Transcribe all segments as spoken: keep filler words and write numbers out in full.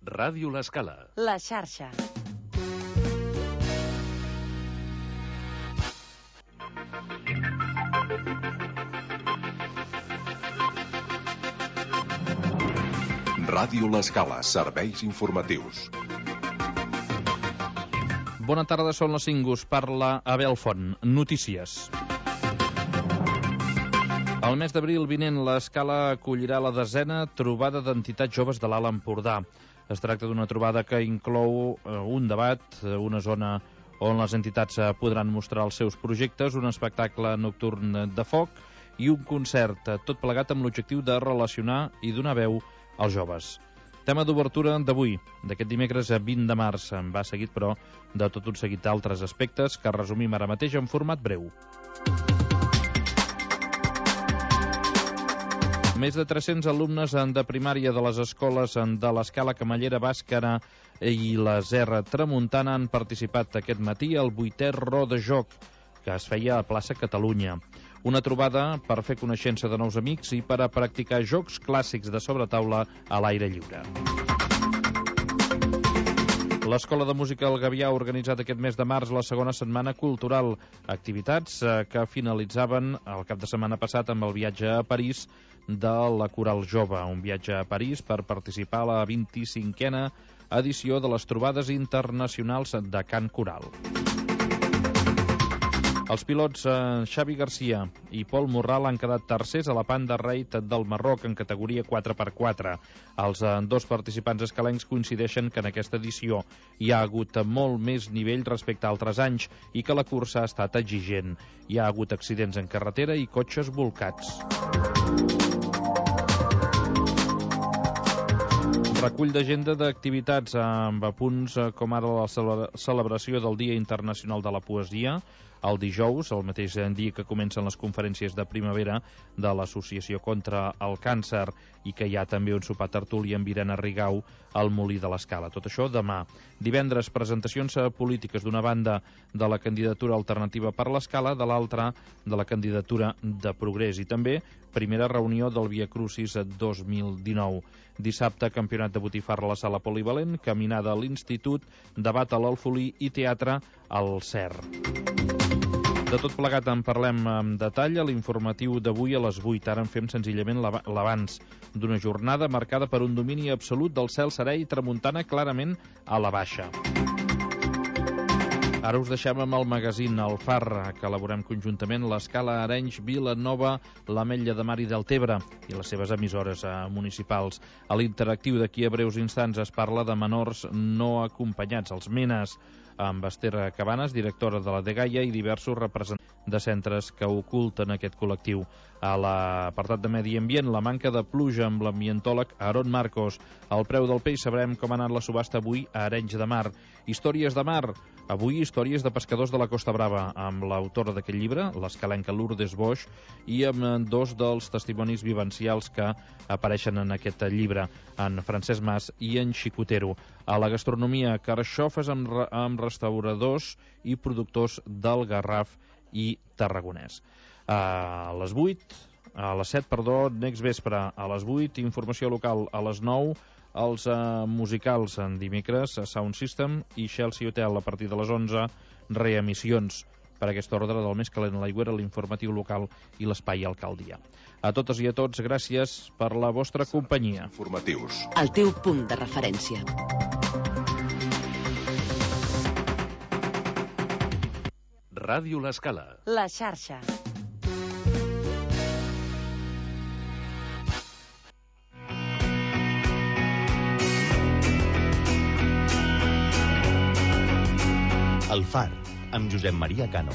Ràdio L'Escala. La xarxa. Ràdio L'Escala, serveis informatius. Bona tarda, són les cinc, us parla Abel Font. Notícies. El mes d'abril vinent, l'Escala acollirà la desena trobada d'entitats joves de l'Alt Empordà. Es tracta d'una trobada que inclou un debat, una zona on les entitats podran mostrar els seus projectes, un espectacle nocturn de foc i un concert, tot plegat amb l'objectiu de relacionar i donar veu als joves. Tema d'obertura d'avui, d'aquest dimecres vint de març. Va seguit, però, de tot un seguit d'altres aspectes que resumim ara mateix en format breu. Més de tres-cents alumnes de primària de les escoles de l'Escala, Camallera, Bàscara i la Serra Tramuntana han participat aquest matí al vuitè Rodajoc, que es feia a plaça Catalunya. Una trobada per fer coneixença de nous amics i per a practicar jocs clàssics de sobretaula a l'aire lliure. L'Escola de Música El Gavià ha organitzat aquest mes de març la segona setmana cultural, activitats que finalitzaven el cap de setmana passat amb el viatge a París de la Coral Jove, un viatge a París per participar a la vint-i-cinquena edició de les trobades internacionals de cant coral. Els pilots eh, Xavi Garcia i Pol Morral han quedat tercers a la Panda Raid del Marroc en categoria quatre per quatre. Els eh, dos participants escalencs coincideixen que en aquesta edició hi ha hagut molt més nivell respecte a altres anys i que la cursa ha estat exigent. Hi ha hagut accidents en carretera i cotxes volcats. Recull d'agenda d'activitats amb apunts com ara la celebració del Dia Internacional de la Poesia, el dijous, el mateix dia que comencen les conferències de primavera de l'Associació contra el Càncer, i que hi ha també un sopar tertúlia amb Irene Rigau al Molí de l'Escala. Tot això demà. Divendres, presentacions polítiques d'una banda de la candidatura alternativa per l'Escala, de l'altra de la candidatura de Progrés, i també primera reunió del Via Crucis dos mil dinou. Dissabte, campionat de botifarra a la sala polivalent, caminada a l'Institut, debat a l'Alfolí i teatre al Cer. De tot plegat en parlem en detall a l'informatiu d'avui a les vuit. Ara en fem senzillament l'abans d'una jornada marcada per un domini absolut del cel serè i tramuntana clarament a la baixa. Ara us deixem amb el magazín El Far, que elaborem conjuntament l'Escala, Arenys, Vilanova, l'Ametlla de Mar i Deltebre i les seves emissores eh, municipals. A l'interactiu d'aquí a breus instants es parla de menors no acompanyats, els MENAs, amb Esther Cabanes, directora de la Dgaia, i diversos representants de centres que oculten aquest col·lectiu. A l'apartat de Medi Ambient, la manca de pluja amb l'ambientòleg Aaron Marcos. Al preu del peix sabrem com ha anat la subhasta avui a Arenys de Mar. Històries de mar. Avui històries de pescadors de la Costa Brava, amb l'autora d'aquest llibre, l'escalenca Lourdes Boix, i amb dos dels testimonis vivencials que apareixen en aquest llibre, en Francesc Mas i en Xicotero. A la gastronomia, carxofes amb, amb restauradors i productors del Garraf i Tarragonès. A les vuit, a les set, perdó, next vespre, a les vuit, informació local, a les nou, els uh, musicals en dimecres, Sound System i Chelsea Hotel. A partir de les onze, reemissions per aquesta ordre del més calent a l'Aigüera, l'informatiu local i l'espai Alcaldia. A totes i a tots, gràcies per la vostra companyia. Informatius. El teu punt de referència. Ràdio L'Escala. La xarxa. El Far, amb Josep Maria Cano.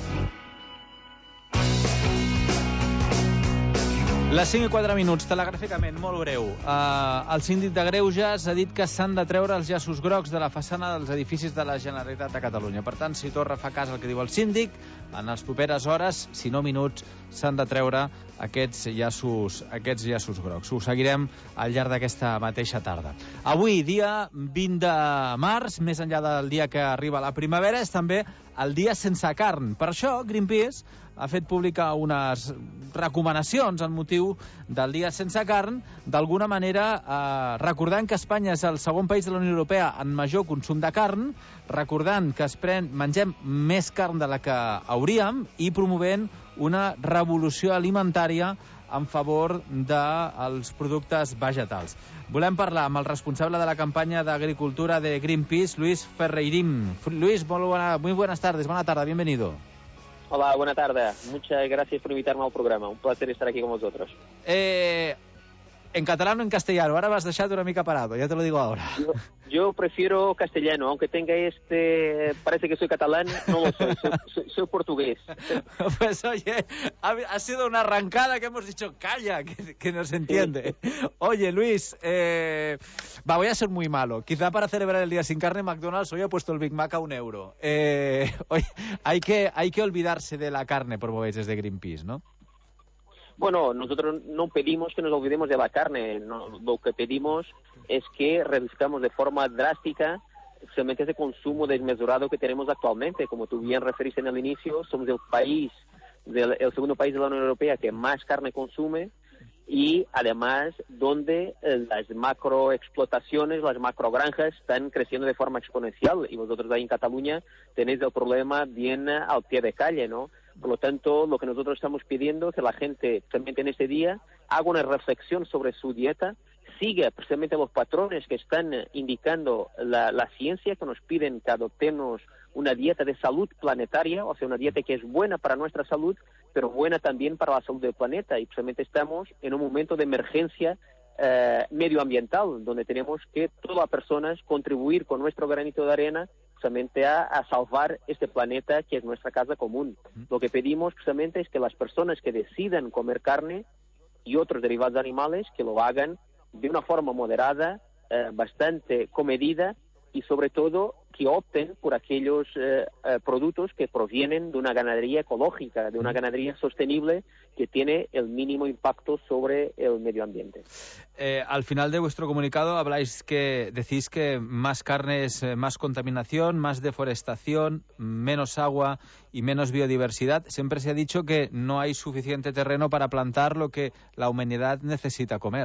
Les cinc i quatre minuts, telegràficament, molt breu. Uh, el síndic de Greuges ha dit que s'han de treure els llaços grocs de la façana dels edificis de la Generalitat de Catalunya. Per tant, si Torra fa cas al que diu el síndic, en les properes hores, si no minuts, s'han de treure aquests llaços, aquests llaços grocs. Ho seguirem al llarg d'aquesta mateixa tarda. Avui, dia vint de març, més enllà del dia que arriba la primavera, és també el dia sense carn. Per això, Greenpeace ha fet pública unes recomanacions en motiu del dia sense carn, d'alguna manera eh, recordant que Espanya és el segon país de la Unió Europea en major consum de carn, recordant que es pren, mengem més carn de la que hauríem i promovent una revolució alimentària en favor dels productes vegetals. Volem parlar amb el responsable de la campanya d'agricultura de Greenpeace, Luis Ferreirín. Luis, muy, buena, muy buenas tardes, buena tarde, bienvenido. Hola, buena tarde. Muchas gracias por invitarme al programa. Un placer estar aquí con vosotros. Eh, ¿En catalán o en castellano? Ahora vas a dejar una mica parado, ya te lo digo ahora. Yo, yo prefiero castellano, aunque tenga este... Parece que soy catalán, no lo soy, soy, soy, soy portugués. Pues oye, ha, ha sido una arrancada que hemos dicho, calla, que, que no se entiende. Oye, Luis, eh, va, voy a ser muy malo. Quizá para celebrar el día sin carne, McDonald's hoy ha puesto el Big Mac a un euro. Eh, oye, hay que, hay que olvidarse de la carne, promovéis desde Greenpeace, ¿no? Bueno, nosotros no pedimos que nos olvidemos de la carne, no, lo que pedimos es que reduzcamos de forma drástica especialmente ese consumo desmesurado que tenemos actualmente. Como tú bien referiste en el inicio, somos el país, del, el segundo país de la Unión Europea que más carne consume y además donde eh, las macroexplotaciones, las macrogranjas están creciendo de forma exponencial y vosotros ahí en Cataluña tenéis el problema bien al pie de calle, ¿no? Por lo tanto, lo que nosotros estamos pidiendo es que la gente, precisamente en este día, haga una reflexión sobre su dieta, siga precisamente los patrones que están indicando la, la ciencia, que nos piden que adoptemos una dieta de salud planetaria, o sea, una dieta que es buena para nuestra salud, pero buena también para la salud del planeta. Y precisamente estamos en un momento de emergencia eh, medioambiental, donde tenemos que todas las personas contribuir con nuestro granito de arena precisamente a, a salvar este planeta que es nuestra casa común. Lo que pedimos precisamente es que las personas que decidan comer carne y otros derivados de animales, que lo hagan de una forma moderada, eh, bastante comedida y sobre todo que opten por aquellos eh, eh, productos que provienen de una ganadería ecológica, de una ganadería sostenible que tiene el mínimo impacto sobre el medio ambiente. Eh, al final de vuestro comunicado habláis que decís que más carne es eh, más contaminación, más deforestación, menos agua y menos biodiversidad. Siempre se ha dicho que no hay suficiente terreno para plantar lo que la humanidad necesita comer.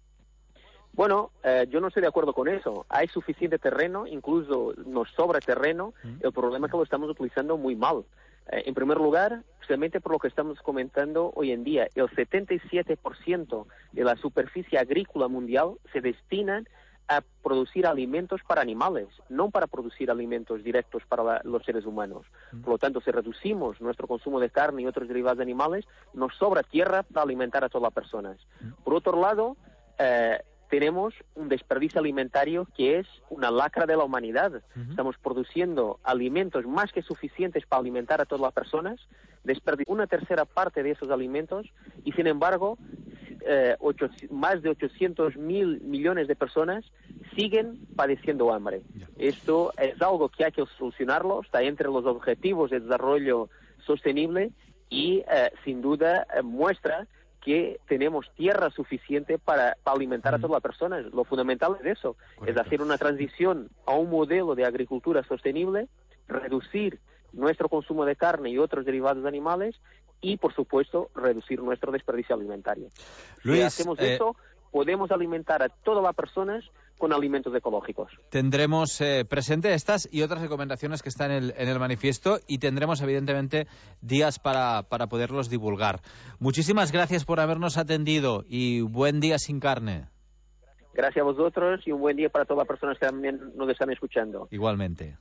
Bueno, eh, yo no estoy de acuerdo con eso. Hay suficiente terreno, incluso nos sobra terreno. El problema es que lo estamos utilizando muy mal. Eh, en primer lugar, precisamente por lo que estamos comentando hoy en día, el setenta y siete por ciento de la superficie agrícola mundial se destina a producir alimentos para animales, no para producir alimentos directos para la, los seres humanos. Por lo tanto, si reducimos nuestro consumo de carne y otros derivados de animales, nos sobra tierra para alimentar a todas las personas. Por otro lado, eh, tenemos un desperdicio alimentario que es una lacra de la humanidad. Uh-huh. Estamos produciendo alimentos más que suficientes para alimentar a todas las personas, desperdiciando una tercera parte de esos alimentos y, sin embargo, eh, ocho, más de ochocientos mil millones de personas siguen padeciendo hambre. Yeah. Esto es algo que hay que solucionarlo, está entre los objetivos de desarrollo sostenible y, eh, sin duda, eh, muestra que tenemos tierra suficiente para, para alimentar a todas las personas. Lo fundamental es eso, Correcto. Es hacer una transición a un modelo de agricultura sostenible, reducir nuestro consumo de carne y otros derivados de animales y, por supuesto, reducir nuestro desperdicio alimentario. Luis, si hacemos eh... eso, podemos alimentar a todas las personas con alimentos ecológicos. Tendremos eh, presente estas y otras recomendaciones que están en el, en el manifiesto y tendremos, evidentemente, días para, para poderlos divulgar. Muchísimas gracias por habernos atendido y buen día sin carne. Gracias a vosotros y un buen día para todas las personas que también nos están escuchando. Igualmente.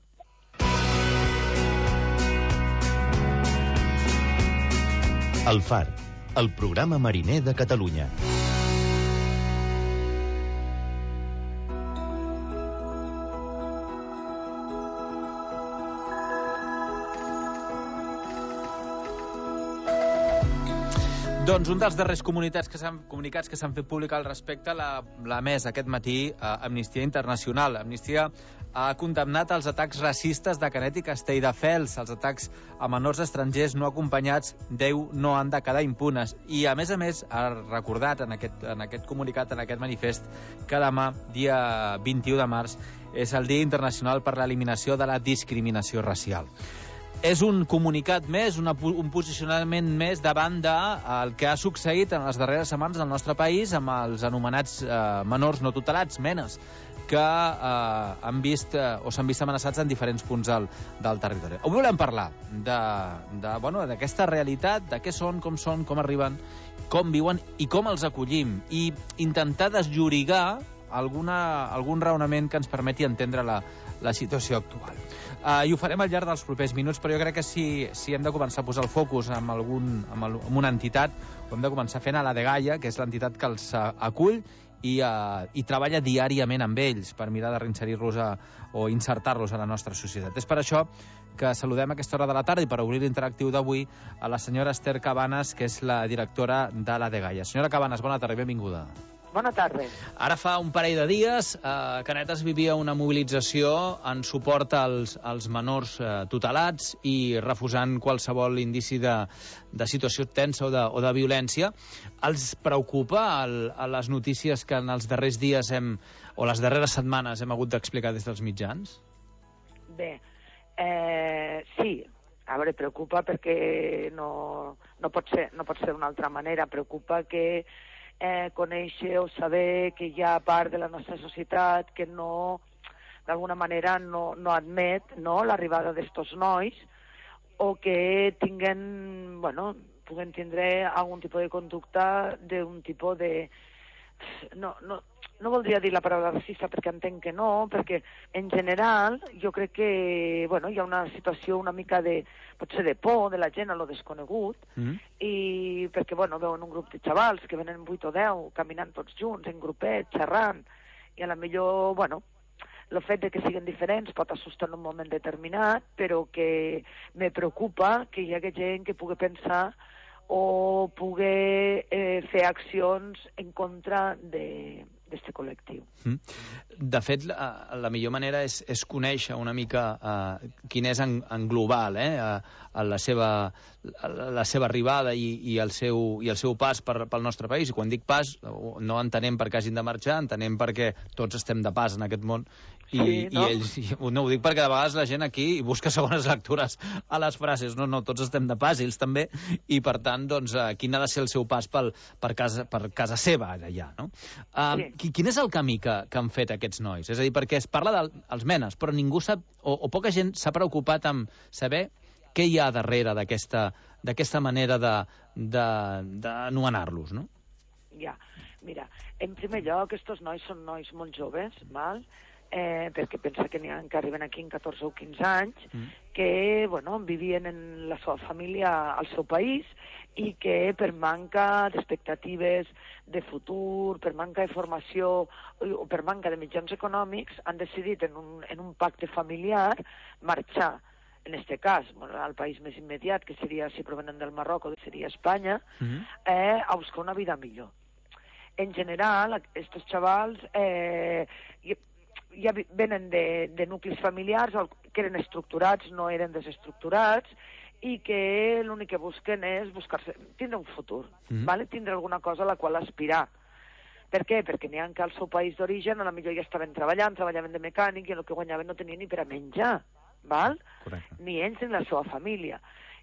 El Far, el programa mariner de Catalunya. Doncs un dels darrers comunicats que s'han comunicats que s'han fet públic al respecte l'ha emès aquest matí a Amnistia Internacional. Amnistia ha condemnat els atacs racistes de Canet i Castelldefels, els atacs a menors estrangers no acompanyats, Déu no han de quedar impunes. I, a més a més, ha recordat en aquest, en aquest comunicat, en aquest manifest, que demà, dia vint-i-u de març, és el Dia Internacional per l'Eliminació de la Discriminació Racial. És un comunicat més, una, un posicionament més davant del que ha succeït en les darreres setmanes al nostre país amb els anomenats eh, menors no tutelats, menes, que eh, han vist eh, o s'han vist amenaçats en diferents punts del, del territori. Avui volem parlar de, de, bueno, d'aquesta realitat, de què són, com són, com arriben, com viuen i com els acollim, i intentar desllorigar alguna, algun raonament que ens permeti entendre la, la situació actual. Uh, I ho farem al llarg dels propers minuts, però jo crec que si, si hem de començar a posar el focus en, algun, en, el, en una entitat, ho hem de començar fent a la Dgaia, que és l'entitat que els uh, acull i, uh, i treballa diàriament amb ells per mirar de reinserir-los a, o insertar-los a la nostra societat. És per això que saludem a aquesta hora de la tarda i per obrir l'interactiu d'avui a la senyora Esther Cabanes, que és la directora de la Dgaia. Senyora Cabanes, bona tarda i benvinguda. Bona tarda. Ara fa un parell de dies, eh, Canet es vivia una mobilització en suport als, als menors eh, tutelats i refusant qualsevol indici de, de situació tensa o de, o de violència. Els preocupa el, les notícies que en els darrers dies hem, o les darreres setmanes hem hagut d'explicar des dels mitjans? Bé, eh, sí. A veure, preocupa perquè no, no, pot ser, no pot ser d'una altra manera. Preocupa que Eh, conèixer o saber que hi ha part de la nostra societat que no, d'alguna manera, no, no admet, no, l'arribada d'estos nois o que tinguen, bueno, puguen tindre algun tipus de conducta d'un tipus de... No, no, no voldria dir la paraula racista perquè entenc que no, perquè en general jo crec que bueno, hi ha una situació una mica de, potser de por de la gent a lo desconegut, mm. i perquè bueno, veuen un grup de xavals que venen vuit o deu caminant tots junts, en grupet, xerrant, i a la millor, bueno, el fet de que siguin diferents pot assustar en un moment determinat, però que me preocupa que hi hagi gent que pugui pensar o pugui eh, fer accions en contra de d'aquest col·lectiu. Mm. De fet, la, la millor manera és, és conèixer una mica uh, quin és en, en global eh, uh, la, seva, la seva arribada i, i, el seu, i el seu pas per, pel nostre país. I quan dic pas, no entenem per què hagin de marxar, entenem perquè tots estem de pas en aquest món. I, sí, no? I ells, no ho dic perquè de vegades la gent aquí busca segones lectures a les frases. No, no, tots estem de pas, ells també, i per tant, doncs, uh, quin ha de ser el seu pas pel, per, casa, per casa seva allà, no? Uh, sí. Quin és el camí que, que han fet aquests nois? És a dir, perquè es parla dels menes, però ningú sap, o, o poca gent s'ha preocupat amb saber què hi ha darrere d'aquesta manera d'anomenar-los, no? Ja, mira, en primer lloc, aquests nois són nois molt joves, val? Eh, perquè pensa que n'hi ha que arriben aquí en catorze o quinze anys, mm. que bueno, vivien en la seva família al seu país i que per manca d'expectatives de futur, per manca de formació o per manca de mitjans econòmics han decidit en un, en un pacte familiar marxar, en aquest cas, bueno, al país més immediat, que seria, si provenen del Marroc, o seria Espanya, mm. eh, a buscar una vida millor. En general, aquests xavals eh, ja venen de, de nuclis familiars que eren estructurats, no eren desestructurats, i que l'únic que busquen és buscar-se, tindre un futur, mm-hmm. ¿vale? Tindre alguna cosa a la qual aspirar. Per què? Perquè n'hi ha que al seu país d'origen a la millor ja estaven treballant, treballaven de mecànic i el que guanyaven no tenien ni per a menjar, val? Correcte. Ni ells ni la seva família.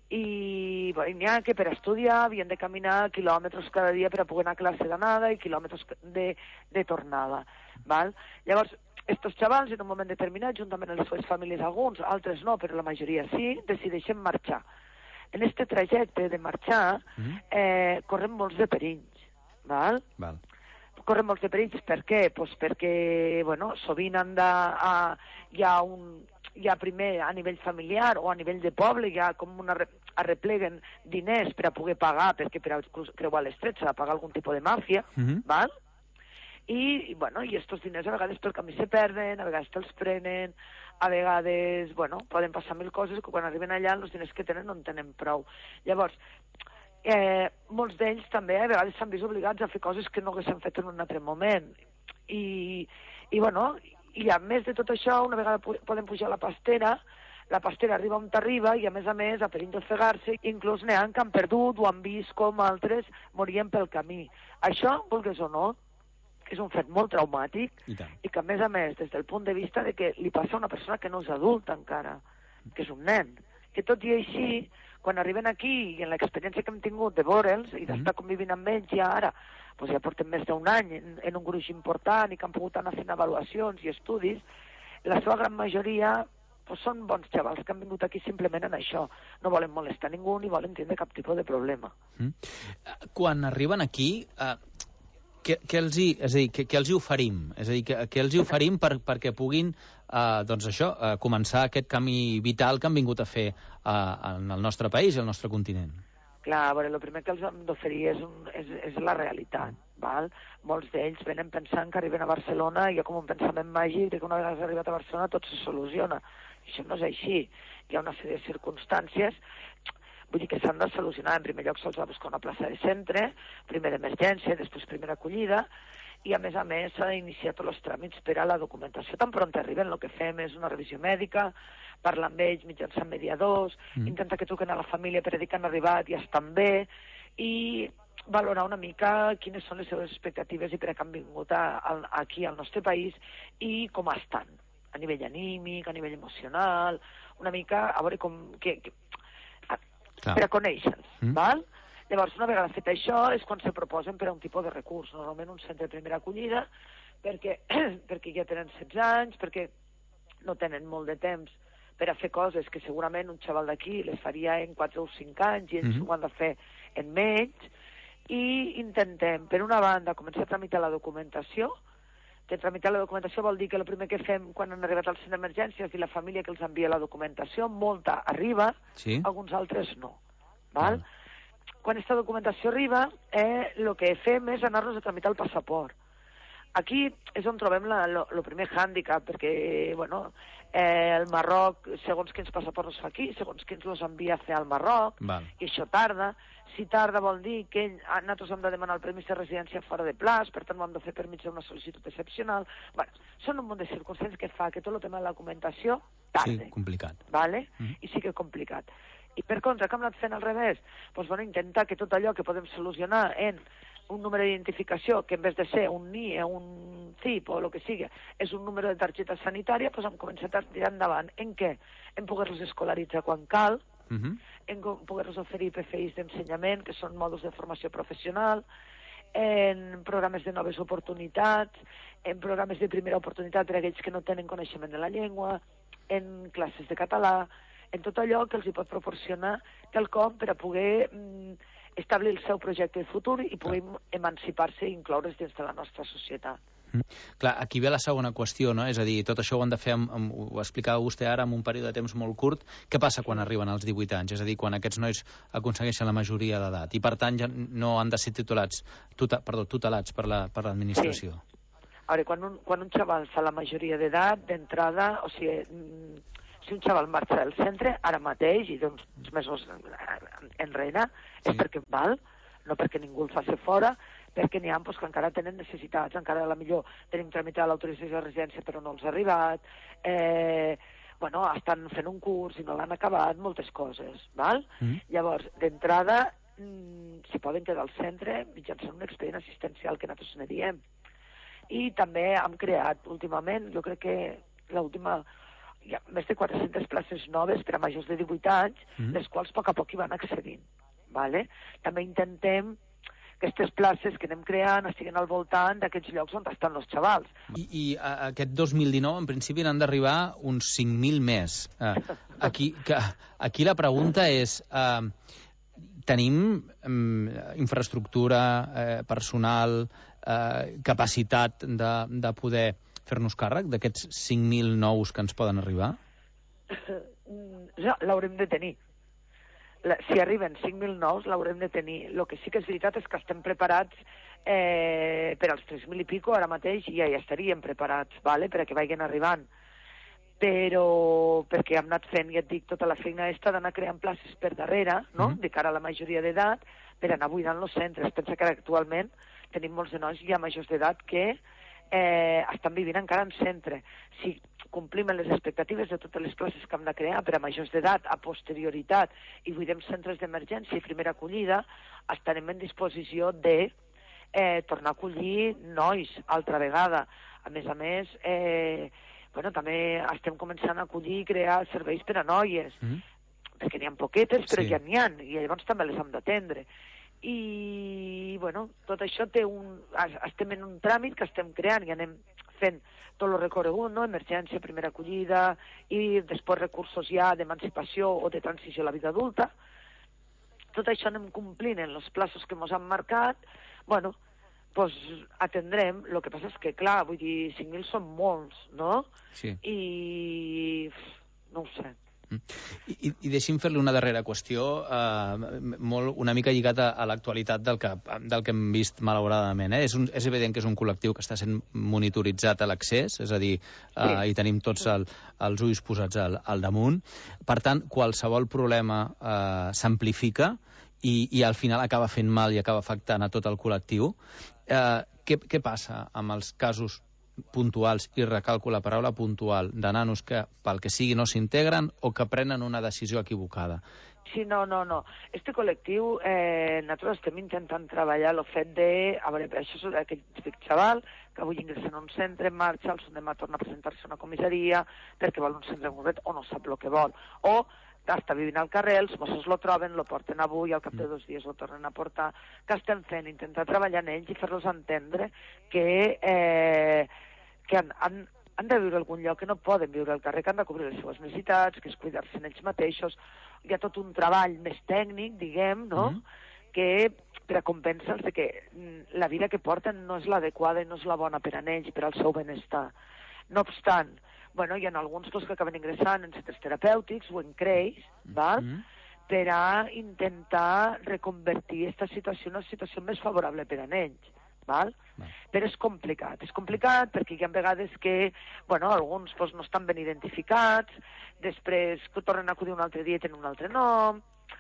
I bueno, n'hi ha que per estudiar havien de caminar quilòmetres cada dia per a poder anar a classe d'anada i quilòmetres de, de tornada, val? Llavors, estos xavals, en un moment determinat, juntament amb les seves famílies, alguns, altres no, però la majoria sí, decideixen marxar. En aquest trajecte de marxar, mm-hmm. eh, corren molts de perills, val? Val. Corren molts de perills, per què? Pues perquè, bueno, sovint han de... A, hi ha un... Hi ha primer a nivell familiar o a nivell de poble, hi ha com una... arrepleguen diners per a poder pagar, perquè per a creuar l'estret s'ha de pagar algun tipus de màfia, mm-hmm. val? I, bueno, i estos diners a vegades pel camí se perden, a vegades te'ls prenen, a vegades, bueno, poden passar mil coses que quan arriben allà els diners que tenen no en tenen prou. Llavors, eh, molts d'ells també a vegades s'han vist obligats a fer coses que no haguessin fet en un altre moment. I, i bueno, i a més de tot això, una vegada poden pujar a la pastera, la pastera arriba on t'arriba i, a més a més, a perill d'ofegar-se, inclús n'hi ha que han perdut o han vist com altres morien pel camí. Això, vulguis o no, és un fet molt traumàtic i, i que, a més a més, des del punt de vista de que li passa a una persona que no és adulta encara, que és un nen, que tot i així, quan arriben aquí, i en l'experiència que hem tingut de veure'ls i d'estar convivint amb ells ja ara, doncs ja portem més d'un any en, en un gruix important i que han pogut anar fent avaluacions i estudis, la seva gran majoria doncs són bons xavals que han vingut aquí simplement en això. No volen molestar ningú ni volen tindre cap tipus de problema. Mm. Quan arriben aquí, eh, què, què, els hi, és a dir, què, què els hi oferim? És a dir, què, què els hi oferim per, perquè puguin eh, doncs això, eh, començar aquest camí vital que han vingut a fer eh, en el nostre país i el nostre continent? Clar, a veure, el primer que els hem d'oferir és, un, és, és la realitat. Val? Molts d'ells venen pensant que arriben a Barcelona i hi ha com un pensament màgic de que una vegada has arribat a Barcelona tot se soluciona. Això no és així. Hi ha una sèrie de circumstàncies, vull dir que s'han de solucionar. En primer lloc se'ls va buscar una plaça de centre, primer d'emergència, després primera acollida, i a més a més s'ha d'iniciar tots els tràmits per a la documentació. Tan pront arriben, el que fem és una revisió mèdica, parlar amb ells mitjançant mediadors, mm. intentar que truquen a la família per dir que han arribat i estan bé, i valorar una mica quines són les seves expectatives i per què han vingut a, a, aquí al nostre país i com estan, a nivell anímic, a nivell emocional, una mica a veure com... Que, que, a, per a conèixer-los, mm. val? Llavors, una vegada fet això, és quan se proposen per a un tipus de recurs, normalment un centre de primera acollida, perquè, perquè ja tenen setze anys, perquè no tenen molt de temps per a fer coses que segurament un xaval d'aquí les faria en quatre o cinc anys i ells mm-hmm. ho han de fer en menys, i intentem, per una banda, començar a tramitar la documentació. Que tramitar la documentació vol dir que el primer que fem quan han arribat al centre d'emergència és dir la família que els envia la documentació, molta arriba, sí. alguns altres no. Val? Ah. Quan aquesta documentació arriba, eh, el que fem és anar-nos a tramitar el passaport. Aquí és on trobem el primer hàndicap, perquè, bueno, eh, el Marroc, segons quins passaports es fa aquí, segons quins els envia a fer al Marroc, Val. I això tarda. Si tarda vol dir que nosaltres hem de demanar el permís de residència fora de plaç, per tant ho hem de fer per mig d'una sol·licitud excepcional. Bueno, són un munt de circumstàncies que fa que tot el tema de la documentació tarde. Sí, complicat. Vale? Mm-hmm. I sí que és complicat. I per contra, que hem anat fent al revés? Doncs bueno, intentar que tot allò que podem solucionar en un número d'identificació, que en vez de ser un N I E, un C I P o el que sigui, és un número de targeta sanitària, doncs hem començat a tirar endavant. En què? En poder-los escolaritzar quan cal, uh-huh. en poder-los oferir P F Is d'ensenyament, que són mòduls de formació professional, en programes de noves oportunitats, en programes de primera oportunitat per a aquells que no tenen coneixement de la llengua, en classes de català, en tot allò que els hi pot proporcionar quelcom per a poder mm, establir el seu projecte de futur i poder emancipar-se i incloure's dins de la nostra societat. Mm. Clar, aquí ve la segona qüestió, no? És a dir, tot això ho han de fer, amb, amb, ho explicava vostè ara, en un període de temps molt curt. Què passa quan arriben als divuit anys? És a dir, quan aquests nois aconsegueixen la majoria d'edat i, per tant, ja no han de ser titulats, tuta, perdó, tutelats per la, per l'administració. Sí. A veure, quan un, quan un xaval fa la majoria d'edat, d'entrada, o sigui, si un xaval marxa del centre, ara mateix, i d'uns mesos enrere, sí. és perquè val, no perquè ningú el faci fora, perquè n'hi ha pues, que encara tenen necessitats, encara a la millor tenim tramitat l'autorització de residència però no els ha arribat, eh, bueno, estan fent un curs i no l'han acabat, moltes coses, val? Mm. Llavors, d'entrada, mm, s'hi poden quedar al centre mitjançant un expedient assistencial que nosaltres ne diem. I també hem creat últimament, jo crec que l'última, hi ha més de quatre-centes places noves per a majors de divuit anys, mm. les quals a poc a poc hi van accedint. Vale? També intentem que aquestes places que anem creant estiguin al voltant d'aquests llocs on estan els xavals. I, i a, aquest dos mil dinou, en principi, n'han d'arribar uns cinc mil més. Uh, aquí, que, aquí la pregunta és, uh, tenim um, infraestructura, eh, personal, eh, capacitat de, de poder fer-nos càrrec d'aquests cinc mil nous que ens poden arribar? Ja, l'haurem de tenir. La, si arriben cinc mil nous, l'haurem de tenir. El que sí que és veritat és que estem preparats eh, per als tres mil i pico, ara mateix ja hi estaríem preparats, vale? Per a que vagin arribant. Però perquè hem anat fent, ja et dic, tota la feina aquesta d'anar creant places per darrere, no? Mm-hmm. De cara a la majoria d'edat, per anar buidant els centres. Pensa que actualment tenim molts de nois ja majors d'edat que eh, estan vivint encara en centre. Si complim les expectatives de totes les places que hem de crear per a majors d'edat a posterioritat i buidem centres d'emergència i primera acollida, estarem en disposició de eh, tornar a acollir nois altra vegada. A més a més, eh, bueno, també estem començant a acollir i crear serveis per a noies, mm. perquè n'hi ha poquetes, però sí. ja n'hi ha, i llavors també les hem d'atendre. I, bueno, tot això té un... Estem en un tràmit que estem creant i anem fent tot el recorregut, no? Emergència, primera acollida, i després recursos ja d'emancipació o de transició a la vida adulta. Tot això anem complint en els plaços que ens han marcat. Bueno, doncs atendrem. El que passa és que, clar, vull dir, cinc mil són molts, no? Sí. I... no ho sé. I, i deixi'm fer-li una darrera qüestió, eh, molt, una mica lligat a, a l'actualitat del, que, del que hem vist malauradament. Eh? És, un, és evident que és un col·lectiu que està sent monitoritzat a l'accés, és a dir, eh, sí. i tenim tots el, els ulls posats al, al damunt. Per tant, qualsevol problema eh, s'amplifica i, i al final acaba fent mal i acaba afectant a tot el col·lectiu. Eh, què, què passa amb els casos puntuals, i recalco la paraula puntual, de nanos que pel que sigui no s'integren o que prenen una decisió equivocada? Sí, no, no, no. Este col·lectiu, eh, nosaltres estem intentant treballar el fet de... A veure, això és aquell típic xaval que avui ingressa en un centre, en marxa, el sondem a tornar a presentar-se a una comissaria perquè vol un centre concret o no sap el que vol. O està vivint al carrer, els Mossos lo troben, lo porten avui, al cap de dos dies lo tornen a portar. Què estem fent? Intentar treballar en ells i fer-los entendre que, eh, que han, han, han de viure a algun lloc, que no poden viure al carrer, que han de cobrir les seves necessitats, que és cuidar-se en ells mateixos. Hi ha tot un treball més tècnic, diguem, no?, mm-hmm. que per a convèncer-los de que la vida que porten no és l'adequada i no és la bona per a ells, per al seu benestar. No obstant, bueno, hi ha alguns que acaben ingressant en centres terapèutics o en creis, val? Mm-hmm. per a intentar reconvertir aquesta situació en una situació més favorable per a ells. Val? Val. Però és complicat, és complicat perquè hi ha vegades que, bueno, alguns pues, no estan ben identificats, després que tornen a acudir un altre dia i tenen un altre nom,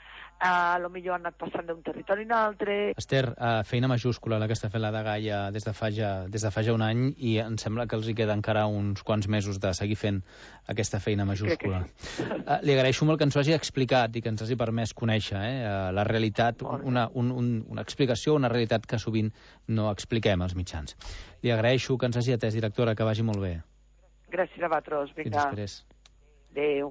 a lo millor han anat passant d'un territori a un altre... Esther, uh, feina majúscula la que està fent la Dgaia des de fa ja, des de fa ja un any i em sembla que els hi queda encara uns quants mesos de seguir fent aquesta feina majúscula. Sí. Uh, li agraeixo molt que ens ho hagi explicat i que ens hagi permès conèixer eh, uh, la realitat, una, un, un, una explicació, una realitat que sovint no expliquem als mitjans. Li agraeixo que ens hagi atès, directora, que vagi molt bé. Gràcies a vosaltres. Vinga. Fins després. Adéu.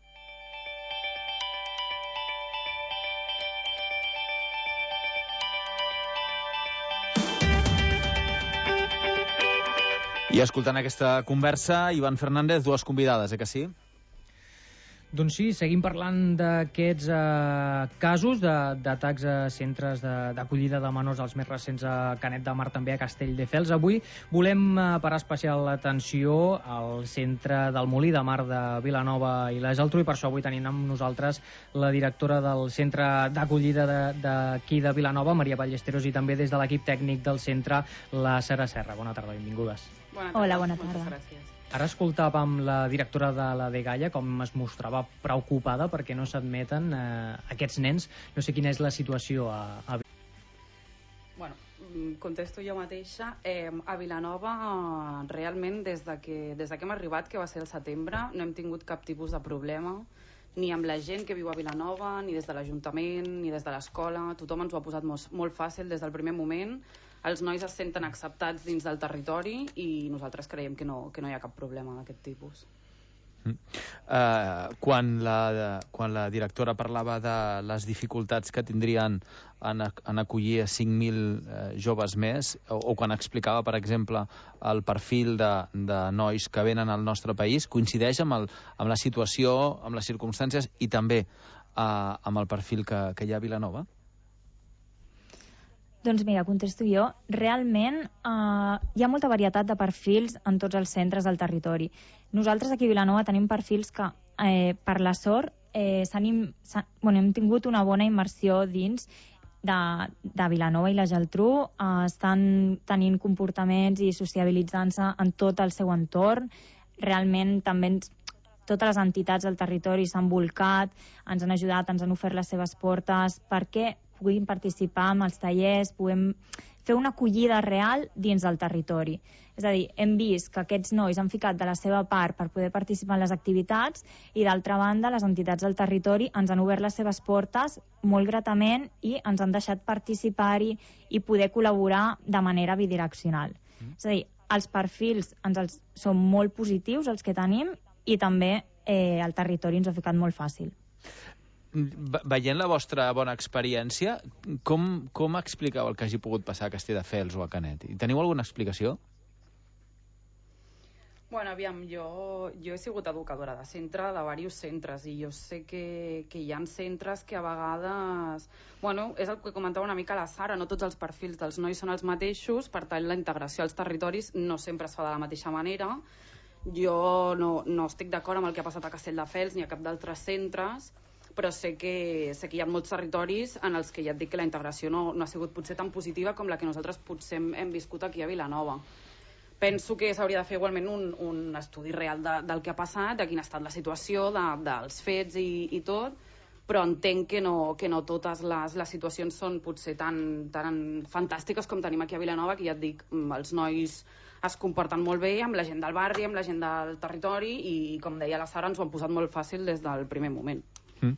I escoltant aquesta conversa, Ivan Fernández, dues convidades, eh que sí? Doncs sí, seguim parlant d'aquests eh, casos d'atacs a centres d'acollida de, de menors, els més recents a Canet de Mar, també a Castelldefels. Avui volem eh, parar especial atenció al centre del Molí de Mar de Vilanova i la Geltrú, i per això avui tenim amb nosaltres la directora del centre d'acollida d'aquí de, de Vilanova, Maria Ballesteros, i també des de l'equip tècnic del centre, la Sara Serra. Bona tarda, benvingudes. Bona tarda. Hola, bona tarda. Moltes gràcies. Ara escoltàvem la directora de la Dgaia com es mostrava preocupada perquè no s'admeten eh, aquests nens. No sé quina és la situació a... a... Bueno, contesto jo mateixa. Eh, a Vilanova, eh, realment, des de, que, des de que hem arribat, que va ser el setembre, no hem tingut cap tipus de problema, ni amb la gent que viu a Vilanova, ni des de l'Ajuntament, ni des de l'escola. Tothom ens ho ha posat molt, molt fàcil des del primer moment. Els nois es senten acceptats dins del territori i nosaltres creiem que no, que no hi ha cap problema d'aquest tipus. Mm. Uh, quan, la, quan la directora parlava de les dificultats que tindrien en, en acollir cinc mil uh, joves més, o, o quan explicava, per exemple, el perfil de, de nois que venen al nostre país, coincideix amb, el, amb la situació, amb les circumstàncies i també uh, amb el perfil que, que hi ha a Vilanova? Doncs mira, contesto jo. Realment eh, hi ha molta varietat de perfils en tots els centres del territori. Nosaltres aquí a Vilanova tenim perfils que, eh, per la sort, eh, bueno, hem tingut una bona immersió dins de, de Vilanova i la Geltrú. Eh, estan tenint comportaments i sociabilitzant-se en tot el seu entorn. Realment també ens, totes les entitats del territori s'han volcat, ens han ajudat, ens han ofert les seves portes, perquè puguin participar en els tallers, puguem fer una acollida real dins del territori. És a dir, hem vist que aquests nois han ficat de la seva part per poder participar en les activitats i, d'altra banda, les entitats del territori ens han obert les seves portes molt gratament i ens han deixat participar-hi i poder col·laborar de manera bidireccional. Mm. És a dir, els perfils ens els, són molt positius, els que tenim, i també eh, el territori ens ho ha ficat molt fàcil. Veient la vostra bona experiència, com, com expliqueu el que hagi pogut passar a Castelldefels o a Canet? I teniu alguna explicació? Bueno, aviam, jo, jo he sigut educadora de centre, de diversos centres, i jo sé que, que hi ha centres que a vegades... Bueno, és el que comentava una mica la Sara, no tots els perfils dels nois són els mateixos, per tant la integració als territoris no sempre es fa de la mateixa manera. Jo no, no estic d'acord amb el que ha passat a Castelldefels ni a cap d'altres centres, però sé que, sé que hi ha molts territoris en els que ja et dic que la integració no, no ha sigut potser tan positiva com la que nosaltres potser hem, hem viscut aquí a Vilanova. Penso que s'hauria de fer igualment un, un estudi real de, del que ha passat, de quina ha estat la situació, de, dels fets i, i tot, però entenc que no, que no totes les, les situacions són potser tan, tan fantàstiques com tenim aquí a Vilanova, que ja et dic, els nois es comporten molt bé amb la gent del barri, amb la gent del territori, i com deia la Sara, ens ho han posat molt fàcil des del primer moment. Mm.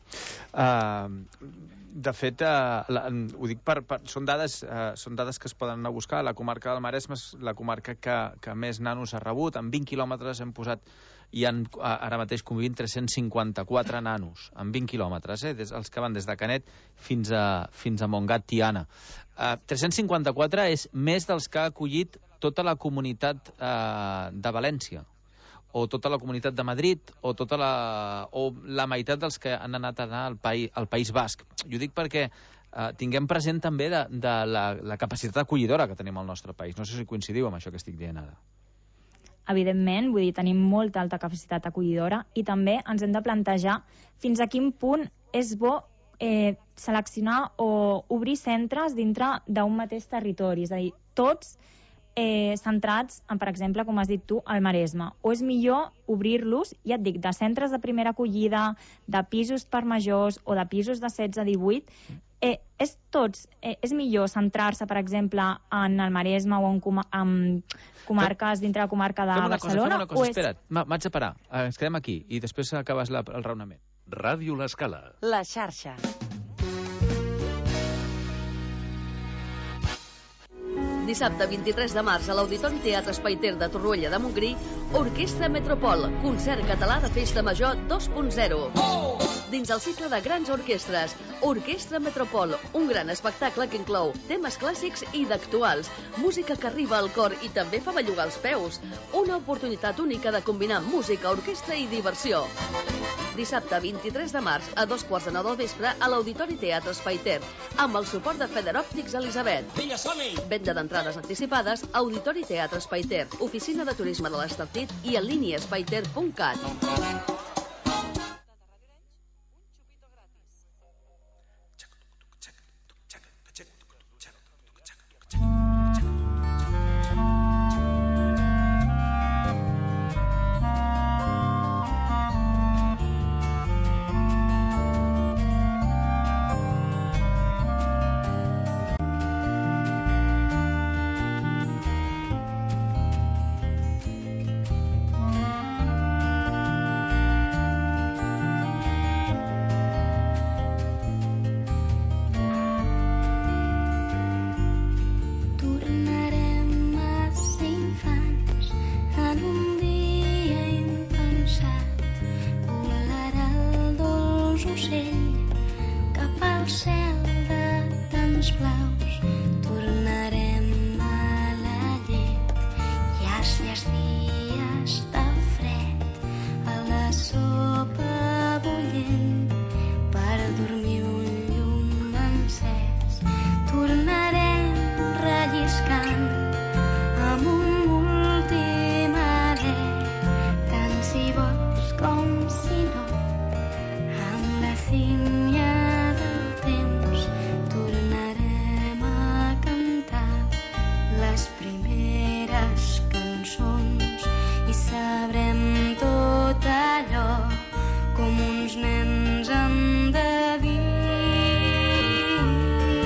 Uh, de fet, uh, la, ho dic per, per, són, dades, uh, són dades que es poden anar a buscar. La comarca del Maresme és la comarca que, que més nanos ha rebut. En vint quilòmetres hem posat, hi ha ara mateix convivint tres cents cinquanta-quatre nanos, en vint quilòmetres, eh? Des, els que van des de Canet fins a, fins a Montgat Tiana. Uh, tres cents cinquanta-quatre és més dels que ha acollit tota la comunitat uh, de València, o tota la comunitat de Madrid, o tota la, o la meitat dels que han anat a anar al, país, al País Basc. Jo dic perquè eh, tinguem present també de, de la, la capacitat acollidora que tenim al nostre país. No sé si coincidiu amb això que estic dient ara. Evidentment, vull dir, tenim molta alta capacitat acollidora i també ens hem de plantejar fins a quin punt és bo eh, seleccionar o obrir centres dintre d'un mateix territori. És a dir, tots Eh, centrats, en, per exemple, com has dit tu, al Maresme. O és millor obrir-los, ja et dic, de centres de primera acollida, de pisos per majors o de pisos de setze a divuit. Eh, és tots, eh, és millor centrar-se, per exemple, en el Maresme o en, com en comarques dintre la comarca de Barcelona? Cosa, fem una cosa, és... espera't, m'haig de parar. Eh, ens quedem aquí i després acabes la, el raonament. Ràdio L'Escala. La xarxa. Dissabte vint-i-tres de març a l'Auditori Teatre Espai Ter de Torroella de Montgrí, Orquestra Metropol, concert català de Festa Major dos punt zero. Oh! Dins el cicle de grans orquestres, Orquestra Metropol, un gran espectacle que inclou temes clàssics i d'actuals, música que arriba al cor i també fa bellugar els peus. Una oportunitat única de combinar música, orquestra i diversió. Dissabte vint-i-tres de març a dos quarts de nou del vespre a l'Auditori Teatre Espai Ter, amb el suport de Feder Òptics Elisabet. Vinga, som-hi! Venda d'entrades anticipades, Auditori Teatre Espai Ter, Oficina de Turisme de l'Estartit i en línia espaiter punt cat. Com uns nens endevins.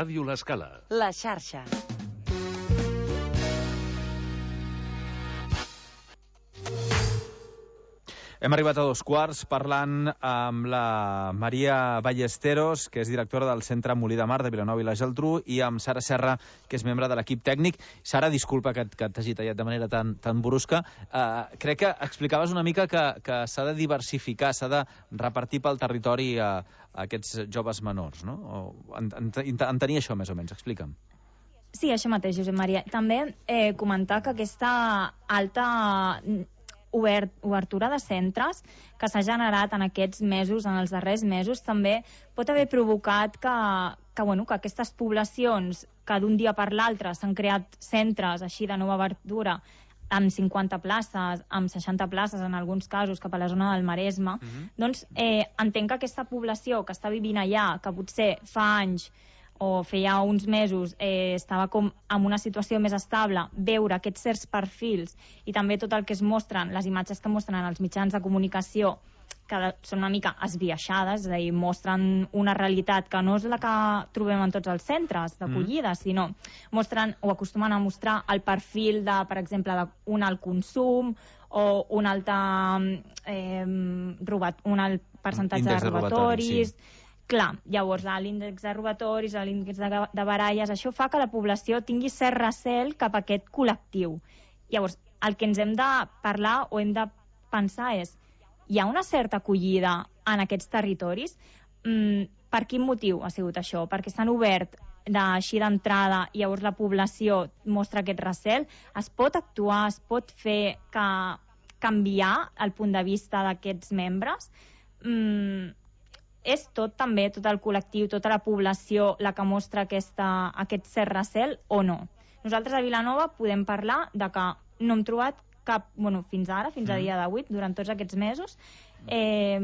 Ràdio L'Escala. La xarxa. Hem arribat a dos quarts parlant amb la Maria Ballesteros, que és directora del Centre Molí de Mar de Vilanova i la Geltrú, i amb Sara Serra, que és membre de l'equip tècnic. Sara, disculpa que, que t'hagi tallat de manera tan, tan brusca. Uh, crec que explicaves una mica que, que s'ha de diversificar, s'ha de repartir pel territori a, a aquests joves menors, no? O, en, en, en tenia això, més o menys. Explica'm. Sí, això mateix, Josep Maria. També eh, comentar que aquesta alta obert, obertura de centres que s'ha generat en aquests mesos, en els darrers mesos, també pot haver provocat que, que, bueno, que aquestes poblacions que d'un dia per l'altre s'han creat centres així de nova obertura amb cinquanta places, amb seixanta places en alguns casos cap a la zona del Maresme, uh-huh. doncs eh, entenc que aquesta població que està vivint allà, que potser fa anys o feia uns mesos eh, estava com en una situació més estable, veure aquests certs perfils i també tot el que es mostren, les imatges que mostren en els mitjans de comunicació, que són una mica esbiaixades, és a dir, mostren una realitat que no és la que trobem en tots els centres d'acollida, mm. sinó mostren o acostumen a mostrar el perfil de, per exemple, d'un alt consum o un alt, eh, robat, un alt percentatge de robatoris. Sí. Clar, llavors l'índex de robatoris, l'índex de, de baralles, això fa que la població tingui cert recel cap a aquest col·lectiu. Llavors, el que ens hem de parlar o hem de pensar és, hi ha una certa acollida en aquests territoris? Mm, per quin motiu ha sigut això? Perquè s'han obert així d'entrada i llavors la població mostra aquest recel? Es pot actuar, es pot fer que canviar el punt de vista d'aquests membres? Mm, és tot també, tot el col·lectiu, tota la població la que mostra aquesta, aquest cert recel o no? Nosaltres a Vilanova podem parlar de que no hem trobat cap, bueno, fins ara, fins a dia d'avui, durant tots aquests mesos, eh,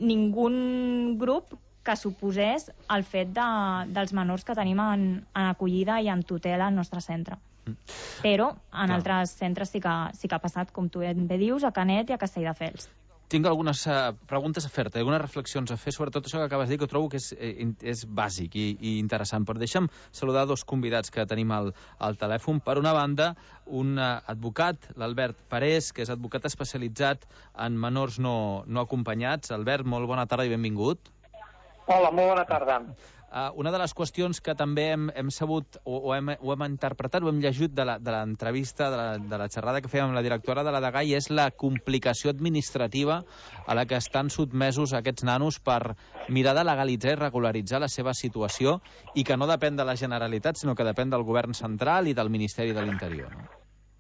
ningun grup que suposés el fet de, dels menors que tenim en, en acollida i en tutela al nostre centre. Però en Clar. altres centres sí que, sí que ha passat, com tu bé dius, a Canet i a Castelldefels. Tinc algunes uh, preguntes a fer-te, algunes reflexions a fer sobre tot això que acabes de dir, que trobo que és, eh, és bàsic i, i interessant. Però deixa'm saludar dos convidats que tenim al, al telèfon. Per una banda, un uh, advocat, l'Albert Parés, que és advocat especialitzat en menors no, no acompanyats. Albert, molt bona tarda i benvingut. Hola, molt bona tarda. Uh, una de les qüestions que també hem, hem sabut o, o, hem, o hem interpretat o hem llegit de l'entrevista, de, de, de la xerrada que fèiem amb la directora de la D E G A I és la complicació administrativa a la que estan sotmesos aquests nanos per mirar de legalitzar i regularitzar la seva situació i que no depèn de la Generalitat, sinó que depèn del govern central i del Ministeri de l'Interior, no?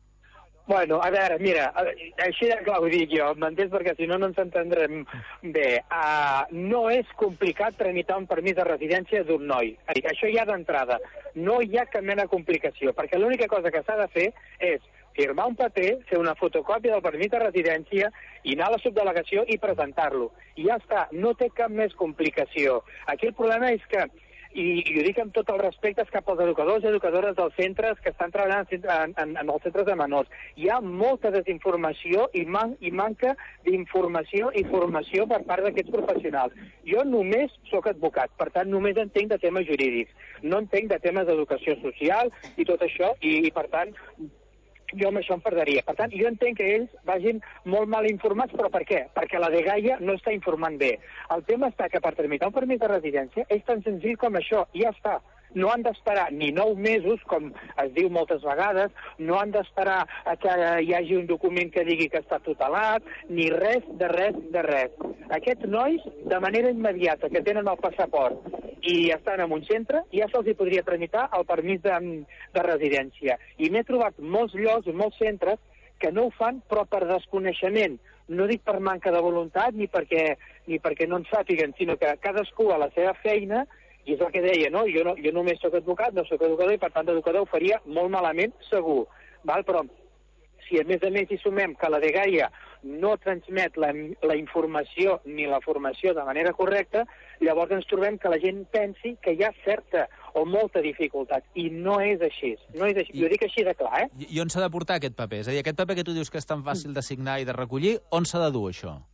Bueno, a veure, mira, així de clar ho dic jo, m'entens? Perquè si no, no ens entendrem bé. Uh, no és complicat tramitar un permís de residència d'un noi. Això ja d'entrada. No hi ha cap mena de complicació, perquè l'única cosa que s'ha de fer és firmar un paper, fer una fotocòpia del permís de residència i anar a la subdelegació i presentar-lo. I ja està, no té cap més complicació. Aquí el problema és que I, i ho dic amb tot el respecte cap als educadors i educadores dels centres que estan treballant en, en, en els centres de menors. Hi ha molta desinformació i, man, i manca d'informació i formació per part d'aquests professionals. Jo només sóc advocat, per tant només entenc de temes jurídics, no entenc de temes d'educació social i tot això, i, i per tant jo amb això em perderia. Per tant, jo entenc que ells vagin molt mal informats, però per què? Perquè la D E G A I no està informant bé. El tema està que per tramitar un permís de residència és tan senzill com això, i ja està. No han d'esperar ni nou mesos, com es diu moltes vegades, no han d'esperar que hi hagi un document que digui que està tutelat, ni res, de res, de res. Aquests nois, de manera immediata, que tenen el passaport i estan en un centre, ja se'ls podria tramitar el permís de, de residència. I m'he trobat molts llocs, molts centres, que no ho fan, però per desconeixement. No dic per manca de voluntat, ni perquè, ni perquè no en sàpiguen, sinó que cadascú a la seva feina. I és el que deia, no? Jo, no, jo només soc advocat, no soc educador, i per tant d'educador ho faria molt malament, segur. Val? Però si a més a més hi sumem que la D E G A I no transmet la, la informació ni la formació de manera correcta, llavors ens trobem que la gent pensi que hi ha certa o molta dificultat, i no és així. No és així. I, jo dic així de clar, eh? I, i on s'ha de portar aquest paper? És a dir, aquest paper que tu dius que és tan fàcil de signar i de recollir, on s'ha de dur això?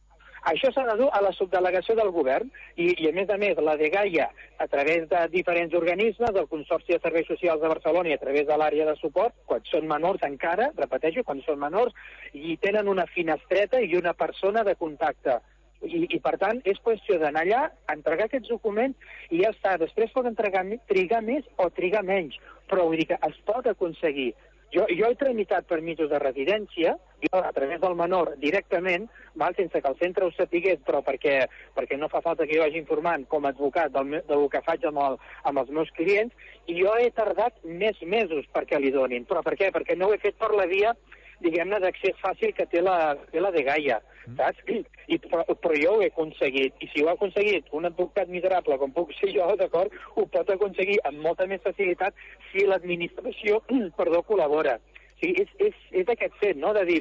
Això s'ha de dur a la subdelegació del govern i, i a més a més, la dgaia, a través de diferents organismes, del Consorci de Serveis Socials de Barcelona i a través de l'àrea de suport, quan són menors encara, repeteixo, quan són menors, i tenen una finestreta i una persona de contacte. I, i per tant, és qüestió d'anar allà, entregar aquests documents i ja està. Després poden trigar, trigar més o trigar menys, però vull dir que es pot aconseguir. Jo, jo he tramitat permisos de residència, jo a través del menor directament, val, sense que el centre ho sapigués, però perquè, perquè no fa falta que jo vagi informant com a advocat del, del que faig amb, el, amb els meus clients, i jo he tardat més mesos perquè li donin. Però per què? Perquè no ho he fet per la via, diguem-ne, d'accés fàcil que té la, té la dgaia, saps? I, però, però jo ho he aconseguit, i si ho ha aconseguit un advocat miserable com puc ser jo, d'acord, ho pot aconseguir amb molta més facilitat si l'administració, perdó, col·labora. O sigui, és, és, és aquest fet, no?, de dir,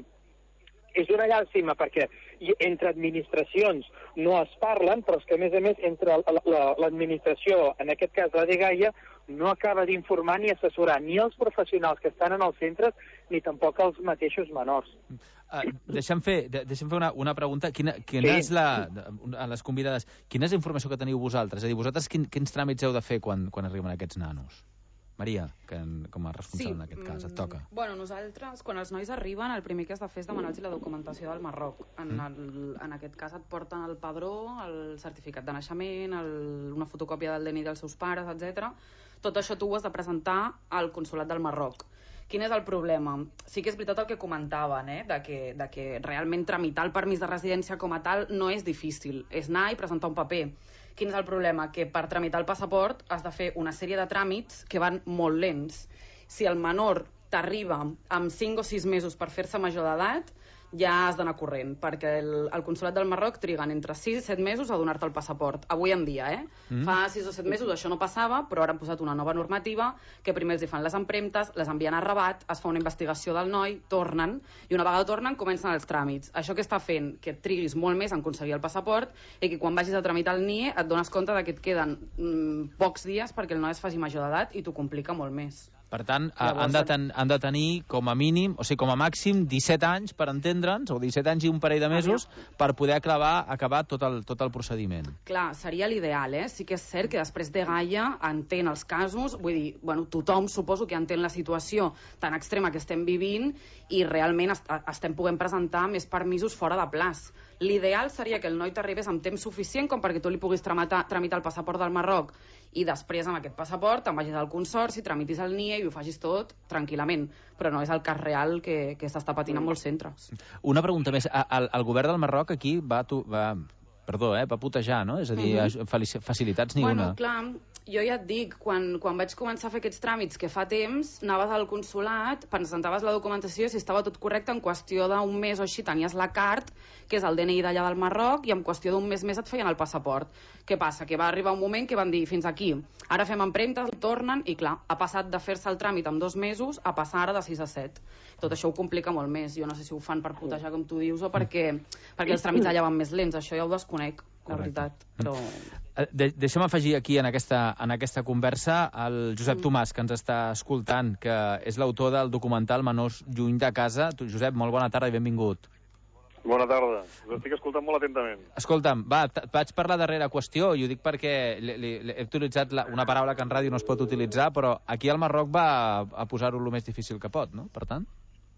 és una llàstima perquè entre administracions no es parlen, però és que, a més a més, entre l'administració, en aquest cas la dgaia, no acaba d'informar ni assessorar ni els professionals que estan en els centres ni tampoc els mateixos menors. Uh, deixa'm fer, de, deixa'm fer una, una pregunta. Quina, quina sí. és la, a les convidades, quina és la informació que teniu vosaltres? És a dir, vosaltres quin, quins tràmits heu de fer quan, quan arriben aquests nanos? Maria, que com a responsable sí. en aquest cas, et toca. Bueno, nosaltres, quan els nois arriben, el primer que has de fer és demanar-los la documentació del Marroc. En, el, en aquest cas et porten el padró, el certificat de naixement, el, una fotocòpia del D N I dels seus pares, etcètera. Tot això tu ho has de presentar al Consolat del Marroc. Quin és el problema? Sí que és veritat el que comentaven, eh? de, que, de que realment tramitar el permís de residència com a tal no és difícil. És anar i presentar un paper. Quin és el problema? Que per tramitar el passaport has de fer una sèrie de tràmits que van molt lents. Si el menor t'arriba amb cinc o sis mesos per fer-se major d'edat, ja has d'anar corrent, perquè el, el Consolat del Marroc triguen entre sis i set mesos a donar-te el passaport. Avui en dia, eh? Mm. Fa sis o set mesos això no passava, però ara han posat una nova normativa que primer els hi fan les empremtes, les envien a Rabat, es fa una investigació del noi, tornen, i una vegada tornen comencen els tràmits. Això que està fent que et triguis molt més en aconseguir el passaport i que quan vagis a tramitar el N I E et dones compte que et queden mm, pocs dies perquè el noi es faci major d'edat i t'ho complica molt més. Per tant, Llavors, han, de ten, han de tenir com a mínim, o sigui, com a màxim, disset anys per entendre'ns, o disset anys i un parell de mesos, per poder acabar, acabar tot, el, tot el procediment. Clar, seria l'ideal, eh? Sí que és cert que després de Gaia entén els casos, vull dir, bueno, tothom suposo que entén la situació tan extrema que estem vivint i realment est estem podent presentar més permisos fora de plaç. L'ideal seria que el noi t'arribés amb temps suficient com perquè tu li puguis tramitar, tramitar el passaport del Marroc i després amb aquest passaport te'n vagis al Consorci, tramitis el N I E i ho facis tot tranquil·lament, però no és el cas real que, que s'està patint en molts centres. Una pregunta més, el, el govern del Marroc aquí va, tu, va, perdó, eh, va putejar, no? És a dir, uh -huh. facilitats ni bueno, una. Clar, jo ja et dic, quan, quan vaig començar a fer aquests tràmits, que fa temps, anaves al consolat, presentaves la documentació, si estava tot correcte, en qüestió d'un mes o així tenies la cart, que és el D N I d'allà del Marroc, i en qüestió d'un mes més et feien el passaport. Què passa? Que va arribar un moment que van dir, fins aquí, ara fem empremtes, tornen, i clar, ha passat de fer-se el tràmit en dos mesos a passar ara de sis a set. Tot això ho complica molt més. Jo no sé si ho fan per putejar, com tu dius, o perquè, perquè els tràmits allà van més lents. Això ja ho desconec, la veritat. Però... De Deixa'm afegir aquí, en aquesta, en aquesta conversa, el Josep Tomàs, que ens està escoltant, que és l'autor del documental Menors lluny de casa. Tu, Josep, molt bona tarda i benvingut. Bona tarda. Us estic escoltant molt atentament. Escolta'm, va, vaig per la darrera qüestió, i ho dic perquè li, li, li, he utilitzat la, una paraula que en ràdio no es pot utilitzar, però aquí al Marroc va a posar-ho el més difícil que pot, no? Per tant...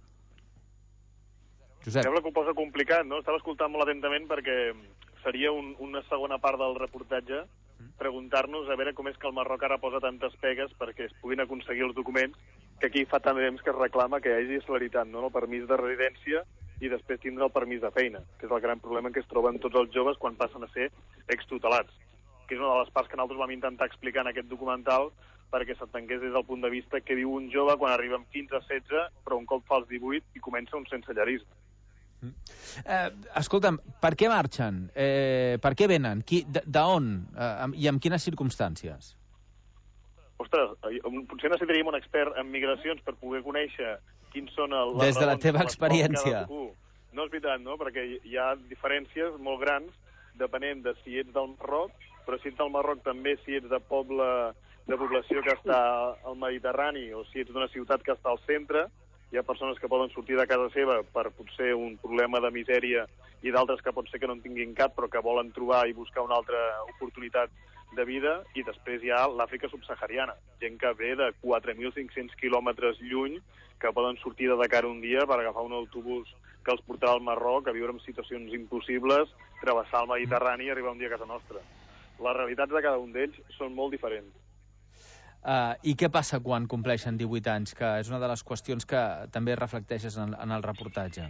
Josep. Sembla que ho posa complicat, no? Estava escoltant molt atentament perquè seria un, una segona part del reportatge preguntar-nos a veure com és que el Marroc ara posa tantes pegues perquè es puguin aconseguir els documents que aquí fa tant de temps que es reclama que hi hagi celeritat, no? El permís de residència i després tindre el permís de feina, que és el gran problema que es troben tots els joves quan passen a ser extutelats, que és una de les parts que nosaltres vam intentar explicar en aquest documental perquè s'entengués des del punt de vista que diu un jove quan arriba amb quinze a setze, però un cop fa els divuit i comença un sensellarisme. Eh, escolta'm, per què marxen? Eh, per què venen? D'on? Eh, I en quines circumstàncies? Ostres, potser necessitaríem un expert en migracions per poder conèixer quins són les Des de la teva experiència. No és veritat, no? Perquè hi ha diferències molt grans depenent de si ets del Marroc, però si ets del Marroc també si ets de poble de població que està al Mediterrani o si ets d'una ciutat que està al centre. hi ha persones que poden sortir de casa seva per potser un problema de misèria i d'altres que pot ser que no en tinguin cap però que volen trobar i buscar una altra oportunitat de vida, i després hi ha l'Àfrica subsahariana, gent que ve de quatre mil cinc-cents quilòmetres lluny que poden sortir de Dakar un dia per agafar un autobús que els portarà al Marroc a viure en situacions impossibles, travessar el Mediterrani i arribar un dia a casa nostra. Les realitats de cada un d'ells són molt diferents. Uh, I què passa quan compleixen divuit anys? Que és una de les qüestions que també reflecteixes en, en el reportatge.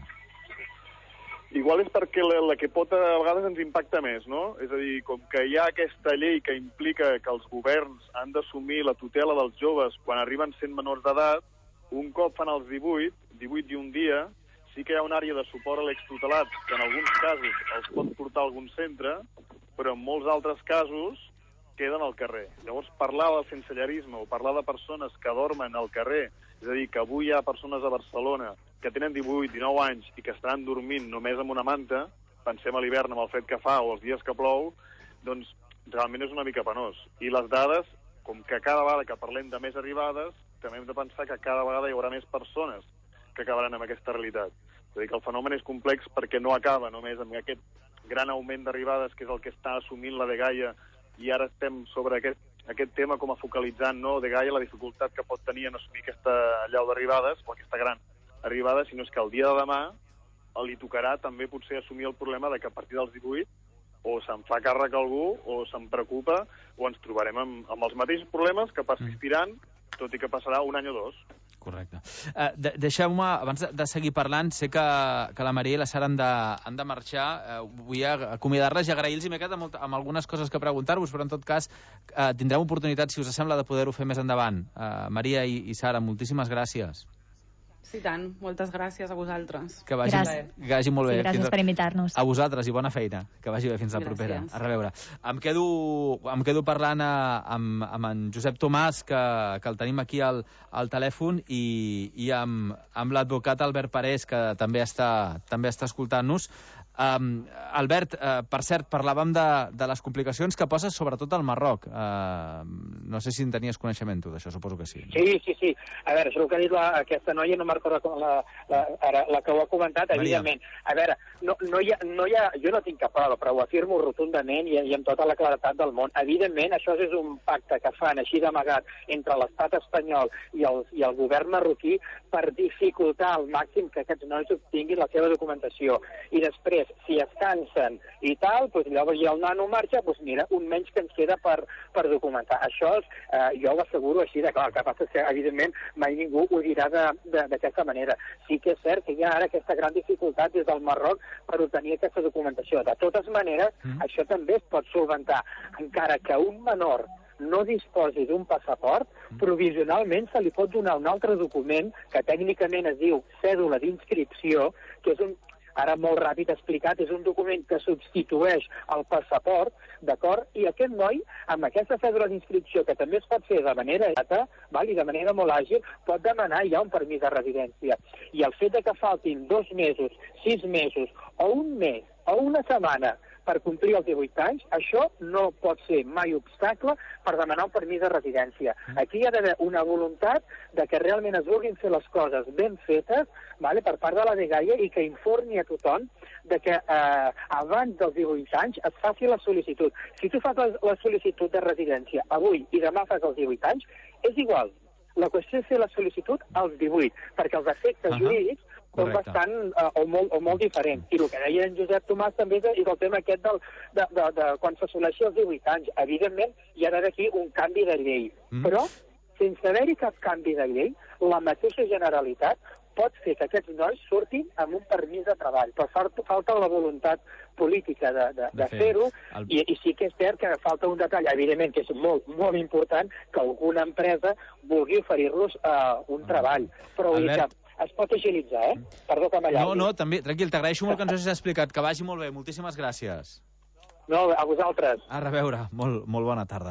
Igual és perquè la, la que pot a vegades ens impacta més, no? És a dir, com que hi ha aquesta llei que implica que els governs han d'assumir la tutela dels joves quan arriben sent menors d'edat, un cop fan els divuit, divuit i un dia, sí que hi ha una àrea de suport a l'extutelat que en alguns casos els pot portar a algun centre, però en molts altres casos queden al carrer. Llavors, parlar del sensellarisme o parlar de persones que dormen al carrer, és a dir, que avui hi ha persones a Barcelona que tenen divuit, dinou anys i que estaran dormint només amb una manta, pensem a l'hivern amb el fred que fa o els dies que plou, doncs realment és una mica penós. I les dades, com que cada vegada que parlem de més arribades, també hem de pensar que cada vegada hi haurà més persones que acabaran amb aquesta realitat. És a dir, que el fenomen és complex perquè no acaba només amb aquest gran augment d'arribades, que és el que està assumint la dgaia, i ara estem sobre aquest, aquest tema com a focalitzant, no, de Gaia, la dificultat que pot tenir en assumir aquesta allau d'arribades, o aquesta gran arribada, sinó és que el dia de demà li tocarà també potser assumir el problema de que a partir dels divuit o se'n fa càrrec algú, o se'n preocupa, o ens trobarem amb, amb els mateixos problemes que persistiran, tot i que passarà un any o dos. Correcte. Uh, de Deixeu-me, abans de, de seguir parlant, sé que, que la Maria i la Sara han de, han de marxar. Uh, vull acomiadar-les i agrair-los, i m'he quedat amb, amb algunes coses que preguntar-vos, però en tot cas uh, tindrem oportunitat, si us sembla, de poder-ho fer més endavant. Uh, Maria i, i Sara, moltíssimes gràcies. Sí, tant. Moltes gràcies a vosaltres. Que vagi, que vagi molt bé. Sí, gràcies fins a, per invitar-nos. A vosaltres i bona feina. Que vagi bé fins la propera. A reveure. Em quedo, em quedo parlant a, amb, amb en Josep Tomàs, que, que el tenim aquí al, al telèfon, i, i amb, amb l'advocat Albert Parés, que també està, també està escoltant-nos. Um, Albert, uh, per cert, parlàvem de, de les complicacions que poses sobretot al Marroc. Uh, no sé si en tenies coneixement tu d'això, suposo que sí. No? Sí, sí, sí. A veure, és el que ha dit la, aquesta noia, no me'n recordo la, la, la, la que ho ha comentat, Maria. Evidentment. A veure, no, no hi ha, no hi ha, jo no tinc cap prova, però ho afirmo rotundament i, i amb tota la claretat del món. Evidentment, això és un pacte que fan així d'amagat entre l'estat espanyol i el, i el govern marroquí per dificultar al màxim que aquests nois obtinguin la seva documentació. I després, si es cansen i tal, doncs llavors ja el nano marxa, doncs mira, un menys que ens queda per, per documentar. Això eh, jo ho asseguro així de clar. El que passa és que, evidentment, mai ningú ho dirà d'aquesta manera. Sí que és cert que hi ha ara aquesta gran dificultat des del Marroc per obtenir aquesta documentació. De totes maneres, mm. això també es pot solventar. Encara que un menor no disposi d'un passaport, provisionalment se li pot donar un altre document que tècnicament es diu cèdula d'inscripció, que és un, ara molt ràpid explicat, és un document que substitueix el passaport, d'acord? I aquest noi, amb aquesta cèdula d'inscripció, que també es pot fer de manera data, val? I de manera molt àgil, pot demanar ja un permís de residència. I el fet de que faltin dos mesos, sis mesos, o un mes, o una setmana, per complir els divuit anys, això no pot ser mai obstacle per demanar un permís de residència. Aquí hi ha d'haver una voluntat de que realment es vulguin fer les coses ben fetes, vale, per part de la dgaia, i que informi a tothom de que eh, abans dels divuit anys es faci la sol·licitud. Si tu fas la, la sol·licitud de residència avui i demà fas els divuit anys, és igual. La qüestió és fer la sol·licitud als divuit, perquè els efectes uh-huh. jurídics són bastant uh, o, molt, o molt diferents. I el que deia en Josep Tomàs també és, és el tema aquest del, de, de, de quan s'assoleixi els divuit anys. Evidentment, hi ha d'haver aquí un canvi de llei. Mm. Però, sense haver-hi cap canvi de llei, la mateixa Generalitat pot fer que aquests nois surtin amb un permís de treball. Però falta, falta la voluntat política de, de, de, de fer-ho, el... i, i sí que és cert que falta un detall, evidentment, que és molt, molt important, que alguna empresa vulgui oferir-los uh, un treball. Però Albert... es pot agilitzar, eh? Perdó que m'allargui. No, no, també, tranquil, t'agraeixo molt que ens hagis explicat. Que vagi molt bé, moltíssimes gràcies. No, a vosaltres. A reveure, molt, molt bona tarda.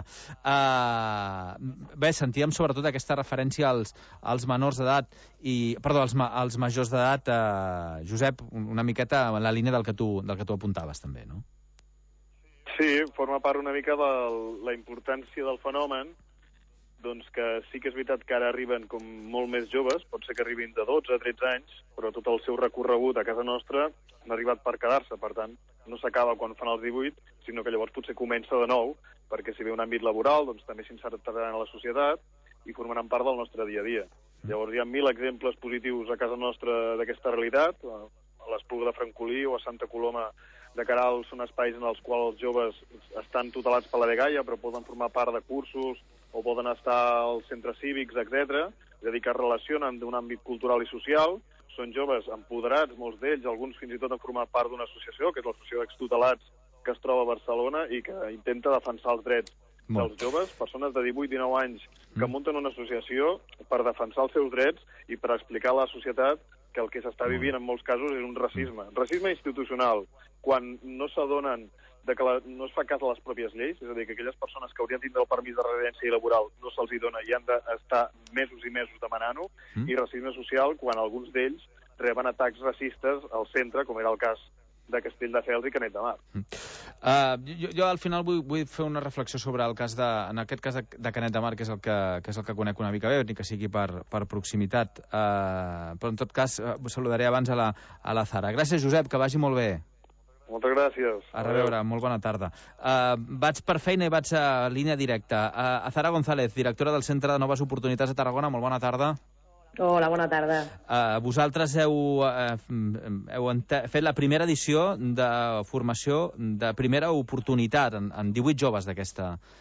Uh, bé, sentíem sobretot aquesta referència als, als menors d'edat, i perdó, als, als majors d'edat, uh, Josep, una miqueta en la línia del que tu, del que tu apuntaves també, no? Sí, forma part una mica de la importància del fenomen, doncs que sí que és veritat que ara arriben com molt més joves, pot ser que arribin de dotze a tretze anys, però tot el seu recorregut a casa nostra han arribat per quedar-se, per tant, no s'acaba quan fan els divuit, sinó que llavors potser comença de nou, perquè si ve un àmbit laboral, doncs també s'insertaran a la societat i formaran part del nostre dia a dia. Llavors hi ha mil exemples positius a casa nostra d'aquesta realitat. A l'Espluga de Francolí o a Santa Coloma de Queralt són espais en els quals els joves estan tutelats per la dgaia, però poden formar part de cursos o poden estar als centres cívics, etcètera. És a dir, que es relacionen d'un àmbit cultural i social. Són joves empoderats, molts d'ells, alguns fins i tot han format part d'una associació, que és l'Associació d'Extutelats, que es troba a Barcelona i que intenta defensar els drets dels joves, persones de divuit a dinou anys que munten una associació per defensar els seus drets i per explicar a la societat que el que s'està vivint en molts casos és un racisme. Racisme institucional, quan no s'adonen de que la, no es fa cas a les pròpies lleis, és a dir, que aquelles persones que haurien de tindre el permís de residència i laboral no se'ls hi dona i han d'estar mesos i mesos demanant-ho, mm. i racisme social quan alguns d'ells reben atacs racistes al centre, com era el cas de Castelldefels i Canet de Mar. Uh, jo, jo al final vull, vull fer una reflexió sobre el cas de, en aquest cas de, de Canet de Mar, que és el que, que és el que conec una mica bé, ni que sigui per, per proximitat. Uh, però en tot cas, uh, saludaré abans a la, a la Zara. Gràcies, Josep, que vagi molt bé. Moltes gràcies. A reveure, molt bona tarda. Uh, vaig per feina i vaig a línia directa. Uh, a Zara González, directora del Centre de Noves Oportunitats de Tarragona, molt bona tarda. Hola, bona tarda. Uh, vosaltres heu, uh, heu fet la primera edició de formació de primera oportunitat en, en divuit joves d'aquest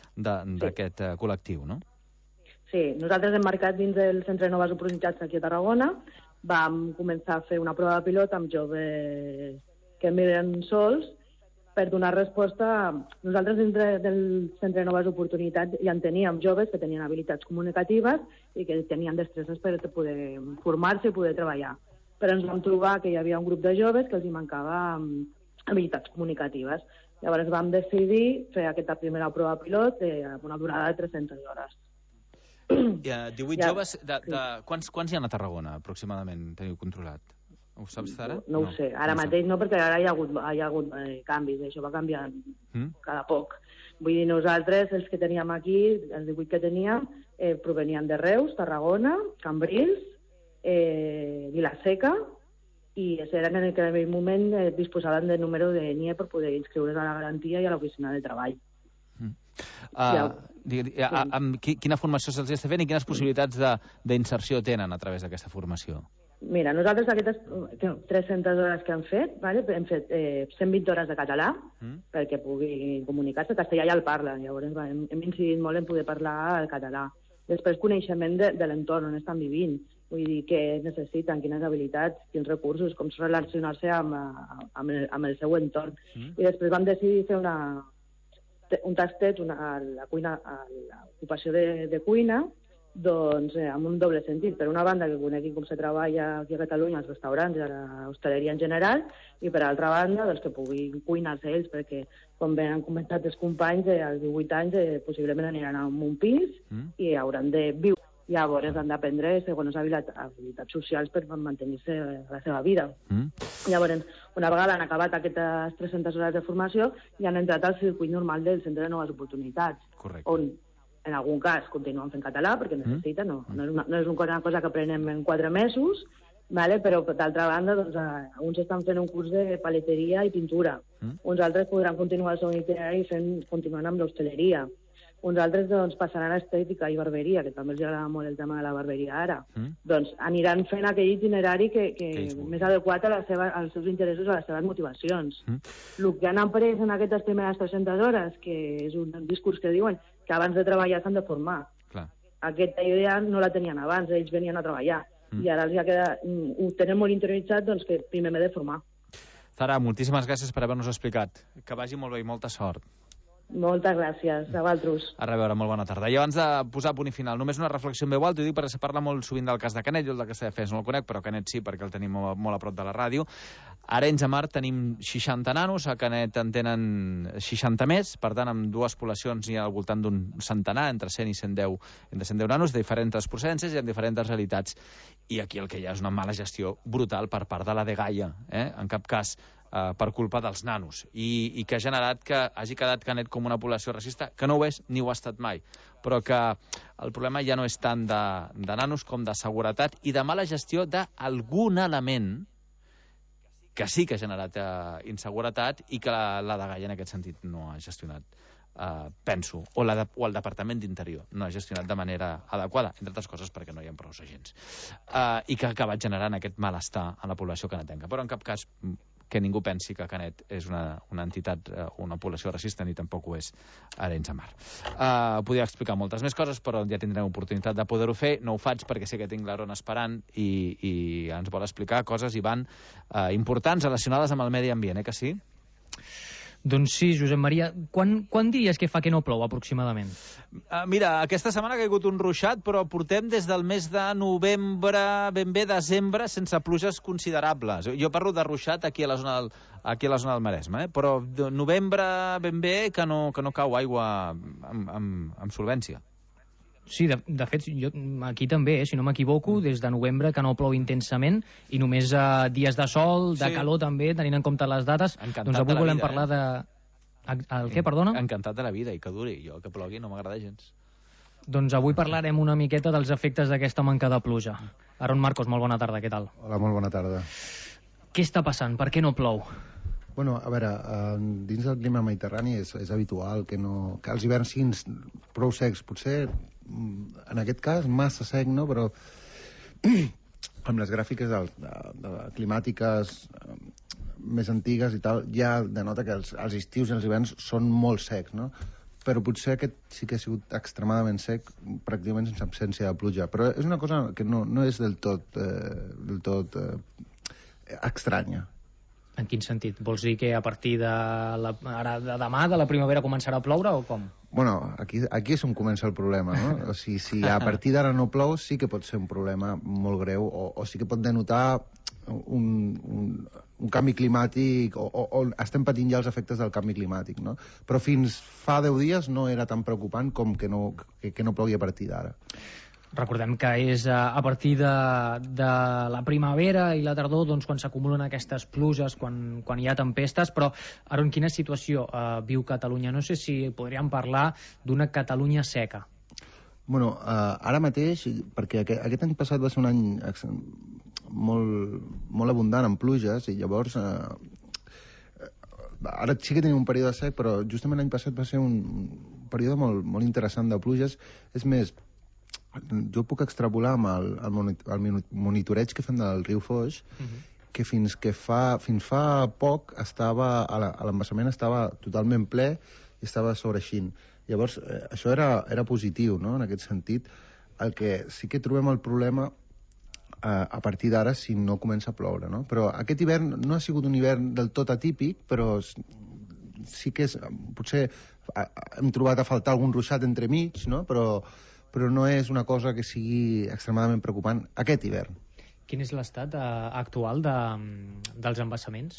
sí. uh, col·lectiu, no? Sí, nosaltres hem marcat dins del Centre de Noves Oportunitats aquí a Tarragona. Vam començar a fer una prova de pilot amb joves que miren sols per donar resposta. Nosaltres dintre del Centre de Noves Oportunitats ja en teníem joves que tenien habilitats comunicatives i que tenien destreses per poder formar-se i poder treballar. Però ens vam trobar que hi havia un grup de joves que els hi mancava habilitats comunicatives. Llavors vam decidir fer aquesta primera prova pilot amb una durada de tres-centes hores. I, uh, divuit ja, joves, de, de, sí. quants, quants hi ha a Tarragona aproximadament teniu controlat? Ho saps, Zara? No, no ho sé, ara no mateix no, perquè ara hi ha hagut, hi ha hagut eh, canvis, això va canviar mm? cada poc. Vull dir, nosaltres, els que teníem aquí, els divuit que teníem, eh, provenien de Reus, Tarragona, Cambrils, eh, Vila-seca, i eren en aquell moment eh, disposaven de número de N I E per poder inscriure's a la garantia i a l'oficina de treball. Mm. Uh, ja, digui, sí. a, amb quina formació se'ls està fent i quines possibilitats d'inserció tenen a través d'aquesta formació? Mira, nosaltres aquestes tres-centes hores que hem fet, vale? hem fet eh, cent vint hores de català mm. perquè pugui comunicar-se. Castellà ja el parla, llavors va, hem, hem incidit molt en poder parlar el català. Després, coneixement de, de l'entorn on estan vivint, vull dir, què necessiten, quines habilitats, quins recursos, com relacionar-se amb, amb, el, amb el seu entorn. Mm. I després vam decidir fer una, un tastet una, a la cuina, a l'ocupació de, de cuina, doncs eh, amb un doble sentit. Per una banda, que coneguin com se treballa aquí a Catalunya als restaurants i a l'hostaleria en general, i per altra banda, doncs, que puguin cuinar-se ells, perquè, com ben han comentat els companys, eh, als divuit anys eh, possiblement aniran a un pis mm. i hauran de viure. Llavors han d'aprendre segones habilitats socials per mantenir-se a la seva vida. Mm. Llavors, una vegada han acabat aquestes tres-centes hores de formació i han entrat al circuit normal del Centre de Noves Oportunitats. Correcte. On en algun cas continuen fent català, perquè necessiten, no, no, és, una, no és una cosa que aprenem en quatre mesos, vale? Però d'altra banda, doncs, eh, uns estan fent un curs de paleteria i pintura, mm. uns altres podran continuar el seu itinerari fent, continuant amb l'hostaleria, uns altres doncs, passaran a estètica i barberia, que també els agrada molt el tema de la barberia ara, mm. doncs aniran fent aquell itinerari que, que, que més adequat a la seva, als seus interessos, a les seves motivacions. Mm. El que han après en aquestes primeres tres-centes hores, que és un discurs que diuen que abans de treballar s'han de formar. Clar. Aquesta idea no la tenien abans, ells venien a treballar. Mm. I ara els ha quedat, ho tenen molt interioritzat, doncs que primer m'he de formar. Zara, moltíssimes gràcies per haver-nos explicat. Que vagi molt bé i molta sort. Moltes gràcies, a vosaltres. A reveure, molt bona tarda. I abans de posar punt i final, només una reflexió en veu alta, ho dic perquè se parla molt sovint del cas de Canet, jo el de Castelldefels no el conec, però Canet sí, perquè el tenim molt, molt a prop de la ràdio. A Arenys de Mar tenim seixanta nanos, a Canet en tenen seixanta més, per tant, amb dues poblacions hi ha al voltant d'un centenar, entre cent i cent deu, entre cent deu nanos, de diferents procedències i amb diferents realitats. I aquí el que hi ha és una mala gestió brutal per part de la dgaia. Eh? En cap cas eh, per culpa dels nanos, i, i que ha generat que hagi quedat Canet com una població racista, que no ho és ni ho ha estat mai, però que el problema ja no és tant de, de nanos com de seguretat i de mala gestió d'algun element que sí que ha generat eh, inseguretat i que la, la dgaia en aquest sentit no ha gestionat. Uh, penso, o, la de, o el Departament d'Interior no ha gestionat de manera adequada, entre altres coses perquè no hi ha prou agents, uh, i que ha acabat generant aquest malestar a la població canetenca. Però en cap cas que ningú pensi que Canet és una, una entitat, uh, una població racista, ni tampoc ho és Arenys de Mar. Uh, podria explicar moltes més coses, però ja tindrem oportunitat de poder-ho fer. No ho faig perquè sé que tinc l'Aaron esperant i, i ens vol explicar coses, Ivan, uh, importants relacionades amb el medi ambient, eh que sí? Doncs sí, Josep Maria. Quan, quan diries que fa que no plou, aproximadament? Uh, mira, aquesta setmana ha caigut un ruixat, però portem des del mes de novembre, ben bé desembre, sense pluges considerables. Jo parlo de ruixat aquí a la zona del, aquí a la zona del Maresme, eh? Però de novembre ben bé que no, que no cau aigua amb, amb, amb solvència. Sí, de, de fet, jo, aquí també, eh, si no m'equivoco, des de novembre que no plou intensament i només eh, dies de sol, de sí. calor també, tenint en compte les dates. Encantat doncs avui volem vida, parlar eh? de... El què, perdona? Encantat de la vida i que duri. Jo que plogui no m'agrada gens. Doncs avui parlarem una miqueta dels efectes d'aquesta manca de pluja. Aaron Marcos, molt bona tarda, què tal? Hola, molt bona tarda. Què està passant? Per què no plou? Bueno, a veure, eh, dins del clima mediterrani és, és habitual que, no, que els hiverns siguin prou secs. Potser, en aquest cas, massa sec, no? Però amb les gràfiques de, de, de climàtiques eh, més antigues i tal, ja denota que els, els estius i els hiverns són molt secs, no? Però potser aquest sí que ha sigut extremadament sec, pràcticament sense absència de pluja. Però és una cosa que no, no és del tot, eh, del tot eh, estranya. En quin sentit? Vols dir que a partir de, la, ara, de demà, de la primavera, començarà a ploure o com? Bueno, aquí, aquí és on comença el problema, no? O sigui, si a partir d'ara no plou, sí que pot ser un problema molt greu, o, o sí que pot denotar un, un, un canvi climàtic, o, o, o estem patint ja els efectes del canvi climàtic, no? Però fins fa deu dies no era tan preocupant com que no, que, que no plogui a partir d'ara. Recordem que és a partir de, de la primavera i la tardor doncs, quan s'acumulen aquestes pluges, quan, quan hi ha tempestes, però ara en quina situació uh, viu Catalunya? No sé si podríem parlar d'una Catalunya seca. Bueno, uh, ara mateix, perquè aquest, aquest any passat va ser un any molt, molt abundant en pluges, i llavors uh, ara sí que tenim un període sec, però justament l'any passat va ser un període molt, molt interessant de pluges. És més, jo puc extrapolar amb el, el, el monitoreig que fem del riu Foix, uh-huh. que fins que fa, fins fa poc estava a l'embassament estava totalment ple i estava sobreixint. Llavors, eh, això era, era positiu, no?, en aquest sentit. El que sí que trobem el problema eh, a partir d'ara si no comença a ploure, no? Però aquest hivern no ha sigut un hivern del tot atípic, però sí que és, potser hem trobat a faltar algun ruixat entremig, no?, però però no és una cosa que sigui extremadament preocupant aquest hivern. Quin és l'estat eh, actual de, dels embassaments?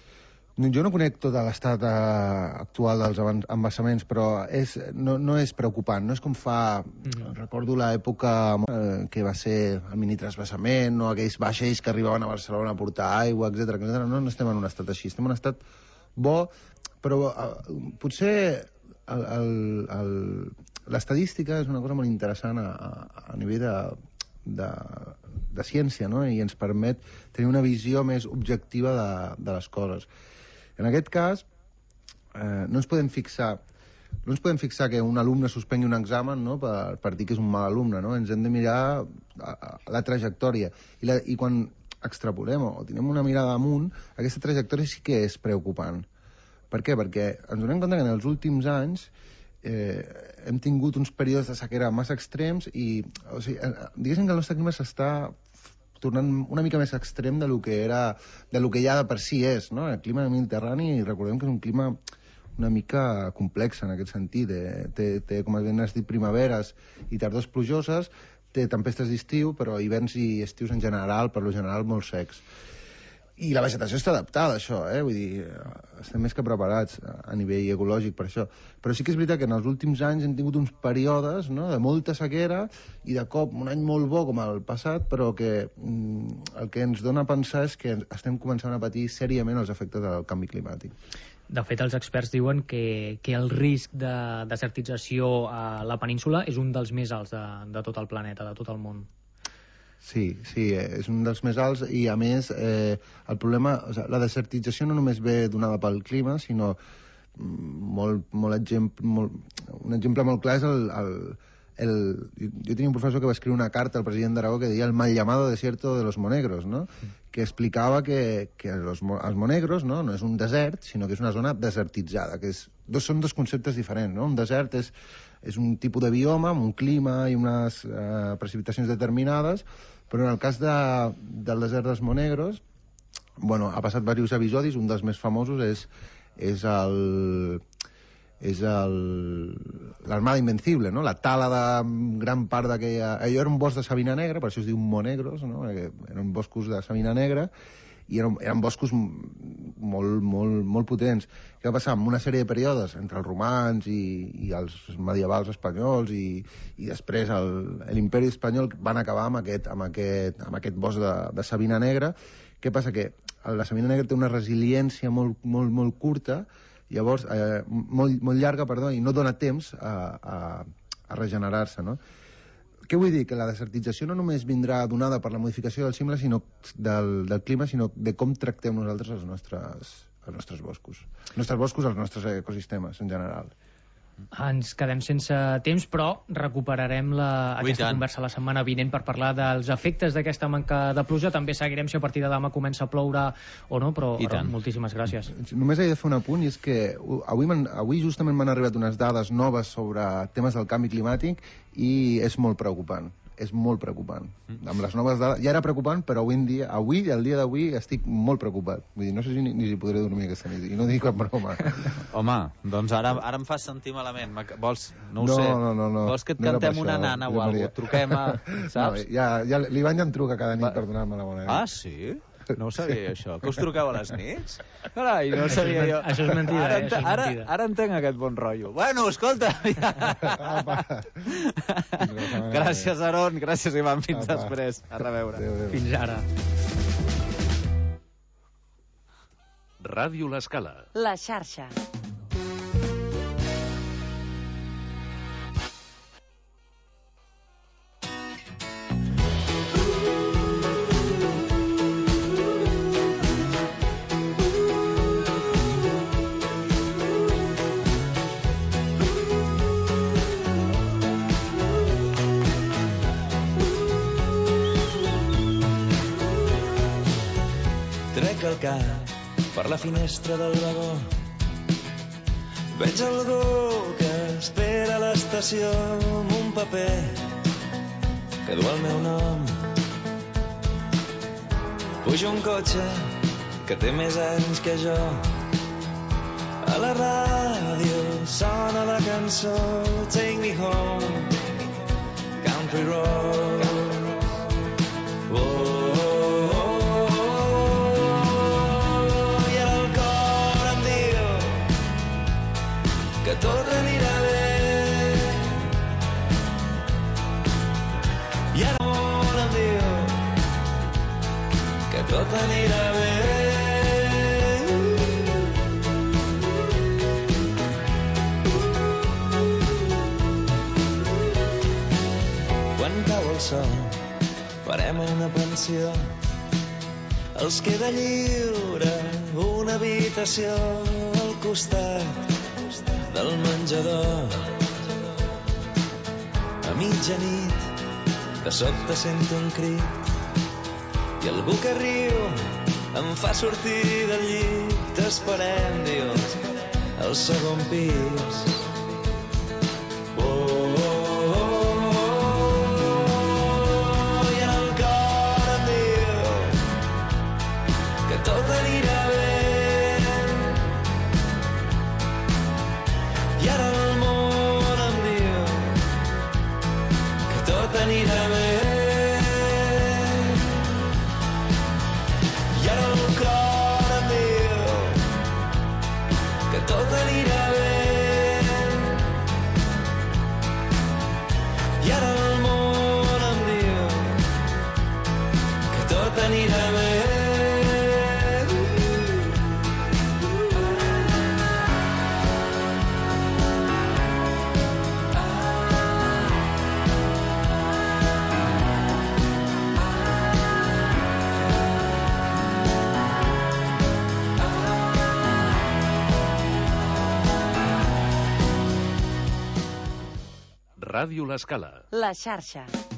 Jo no conec tot l'estat eh, actual dels embassaments, però és, no, no és preocupant. No és com fa... Mm-hmm. Recordo l'època eh, que va ser el mini trasbassament, no? Aquells vaixells que arribaven a Barcelona a portar aigua, etcètera, etcètera. No, no estem en un estat així. Estem en un estat bo, però eh, potser el... el, el l'estadística és una cosa molt interessant a, a, a nivell de, de, de ciència, no? I ens permet tenir una visió més objectiva de, de les coses. En aquest cas, eh, no ens podem fixar no ens podem fixar que un alumne suspengui un examen, no?, per, per dir que és un mal alumne, no? Ens hem de mirar a, a la trajectòria. I, la, I quan extrapolem o tenim una mirada amunt, aquesta trajectòria sí que és preocupant. Per què? Perquè ens donem compte que en els últims anys eh, hem tingut uns períodes de sequera massa extrems i, o sigui, diguéssim que el nostre clima s'està tornant una mica més extrem de lo que era, de lo que ja de per si és, no? El clima mediterrani, recordem que és un clima una mica complex en aquest sentit. Eh, té, té, com has dit, primaveres i tardors plujoses, té tempestes d'estiu, però hiverns i estius en general, per lo general, molt secs. I la vegetació està adaptada a això, eh? Vull dir, estem més que preparats a nivell ecològic per això. Però sí que és veritat que en els últims anys hem tingut uns períodes, no?, de molta sequera i de cop un any molt bo com el passat, però que mm, el que ens dona a pensar és que estem començant a patir sèriament els efectes del canvi climàtic. De fet, els experts diuen que, que el risc de desertització a la península és un dels més alts de, de tot el planeta, de tot el món. Sí, sí, és un dels més alts i, a més, eh, el problema... O sigui, la desertització no només ve donada pel clima, sinó molt, molt exemple, molt, un exemple molt clar és el... el, el jo tenia un professor que va escriure una carta al president d'Aragó que deia el mal llamado desierto de los monegros, no? Que explicava que, que los, els monegros, no? No és un desert, sinó que és una zona desertitzada, que és, dos, són dos conceptes diferents, no? Un desert és, és un tipus de bioma amb un clima i unes eh, precipitacions determinades, però en el cas de, del desert dels Monegros, bueno, ha passat diversos episodis, un dels més famosos és, és el... és l'Armada Invencible, no? La tala de gran part d'aquella... Allò era un bosc de savina negra, per això es diu Monegros, no? Eren boscos de savina negra, i eren, eren boscos molt, molt, molt potents. Què va passar? En una sèrie de períodes, entre els romans i, i els medievals espanyols i, i després l'imperi espanyol van acabar amb aquest, amb aquest, amb aquest bosc de, de savina negra. Què passa? Que la savina negra té una resiliència molt, molt, molt curta, llavors, eh, molt, molt llarga, perdó, i no dona temps a, a, a regenerar-se, no? Què vull dir? Que la desertització no només vindrà donada per la modificació del clima, sinó del, del clima, sinó de com tractem nosaltres els nostres, els nostres boscos. Els nostres boscos, els nostres ecosistemes, en general. Ens quedem sense temps, però recuperarem la, aquesta conversa la setmana vinent per parlar dels efectes d'aquesta manca de pluja. També seguirem si a partir de demà comença a ploure o no, però Aron, moltíssimes gràcies. Només he de fer un apunt, i és que avui, avui justament m'han arribat unes dades noves sobre temes del canvi climàtic i és molt preocupant. És molt preocupant. Amb les noves dades... Ja era preocupant, però avui en dia, avui, el dia d'avui, estic molt preocupat. Vull dir, no sé si ni, ni si podré dormir aquesta nit. I no dic cap broma. Home, doncs ara, ara em fas sentir malament. Vols, no ho no, sé, no, no, no. vols que et no cantem una nana o alguna cosa? Truquem a... Saps? No, ja, ja, l'Ivan ja em truca cada nit Va... per donar-me la bona. Ah, sí? No ho sabia, això. Que us truqueu a les nits? Carai, no ho sabia jo. Això és mentida, ara, eh? Això és ara, mentida. ara entenc aquest bon rotllo. Bueno, escolta... Gràcies, Aron. Gràcies, Ivan. Fins Apa. després. A reveure. Adéu, adéu. Fins ara. Ràdio L'Escala. La xarxa. Trec el cap per la finestra del vagó. Veig algú que espera a l'estació amb un paper que du el meu nom. Puja un cotxe que té més anys que jo. A la ràdio sona la cançó Take Me Home, Country Road. Oh, que tot anirà bé. I ara molt em diu que tot anirà bé. Quan cau el sol farem una pensió. Els queda lliure una habitació al costat del menjador. A mitjanit de sobte sento un crit i algú que riu em fa sortir del llit. T'esperem, dius, al segon pis. Oh, oh, oh, oh, i el cor em diu que tot anirà bé. I ara el món em diu que tot anirà bé. I ara el cor em diu Ràdio L'Escala. La xarxa.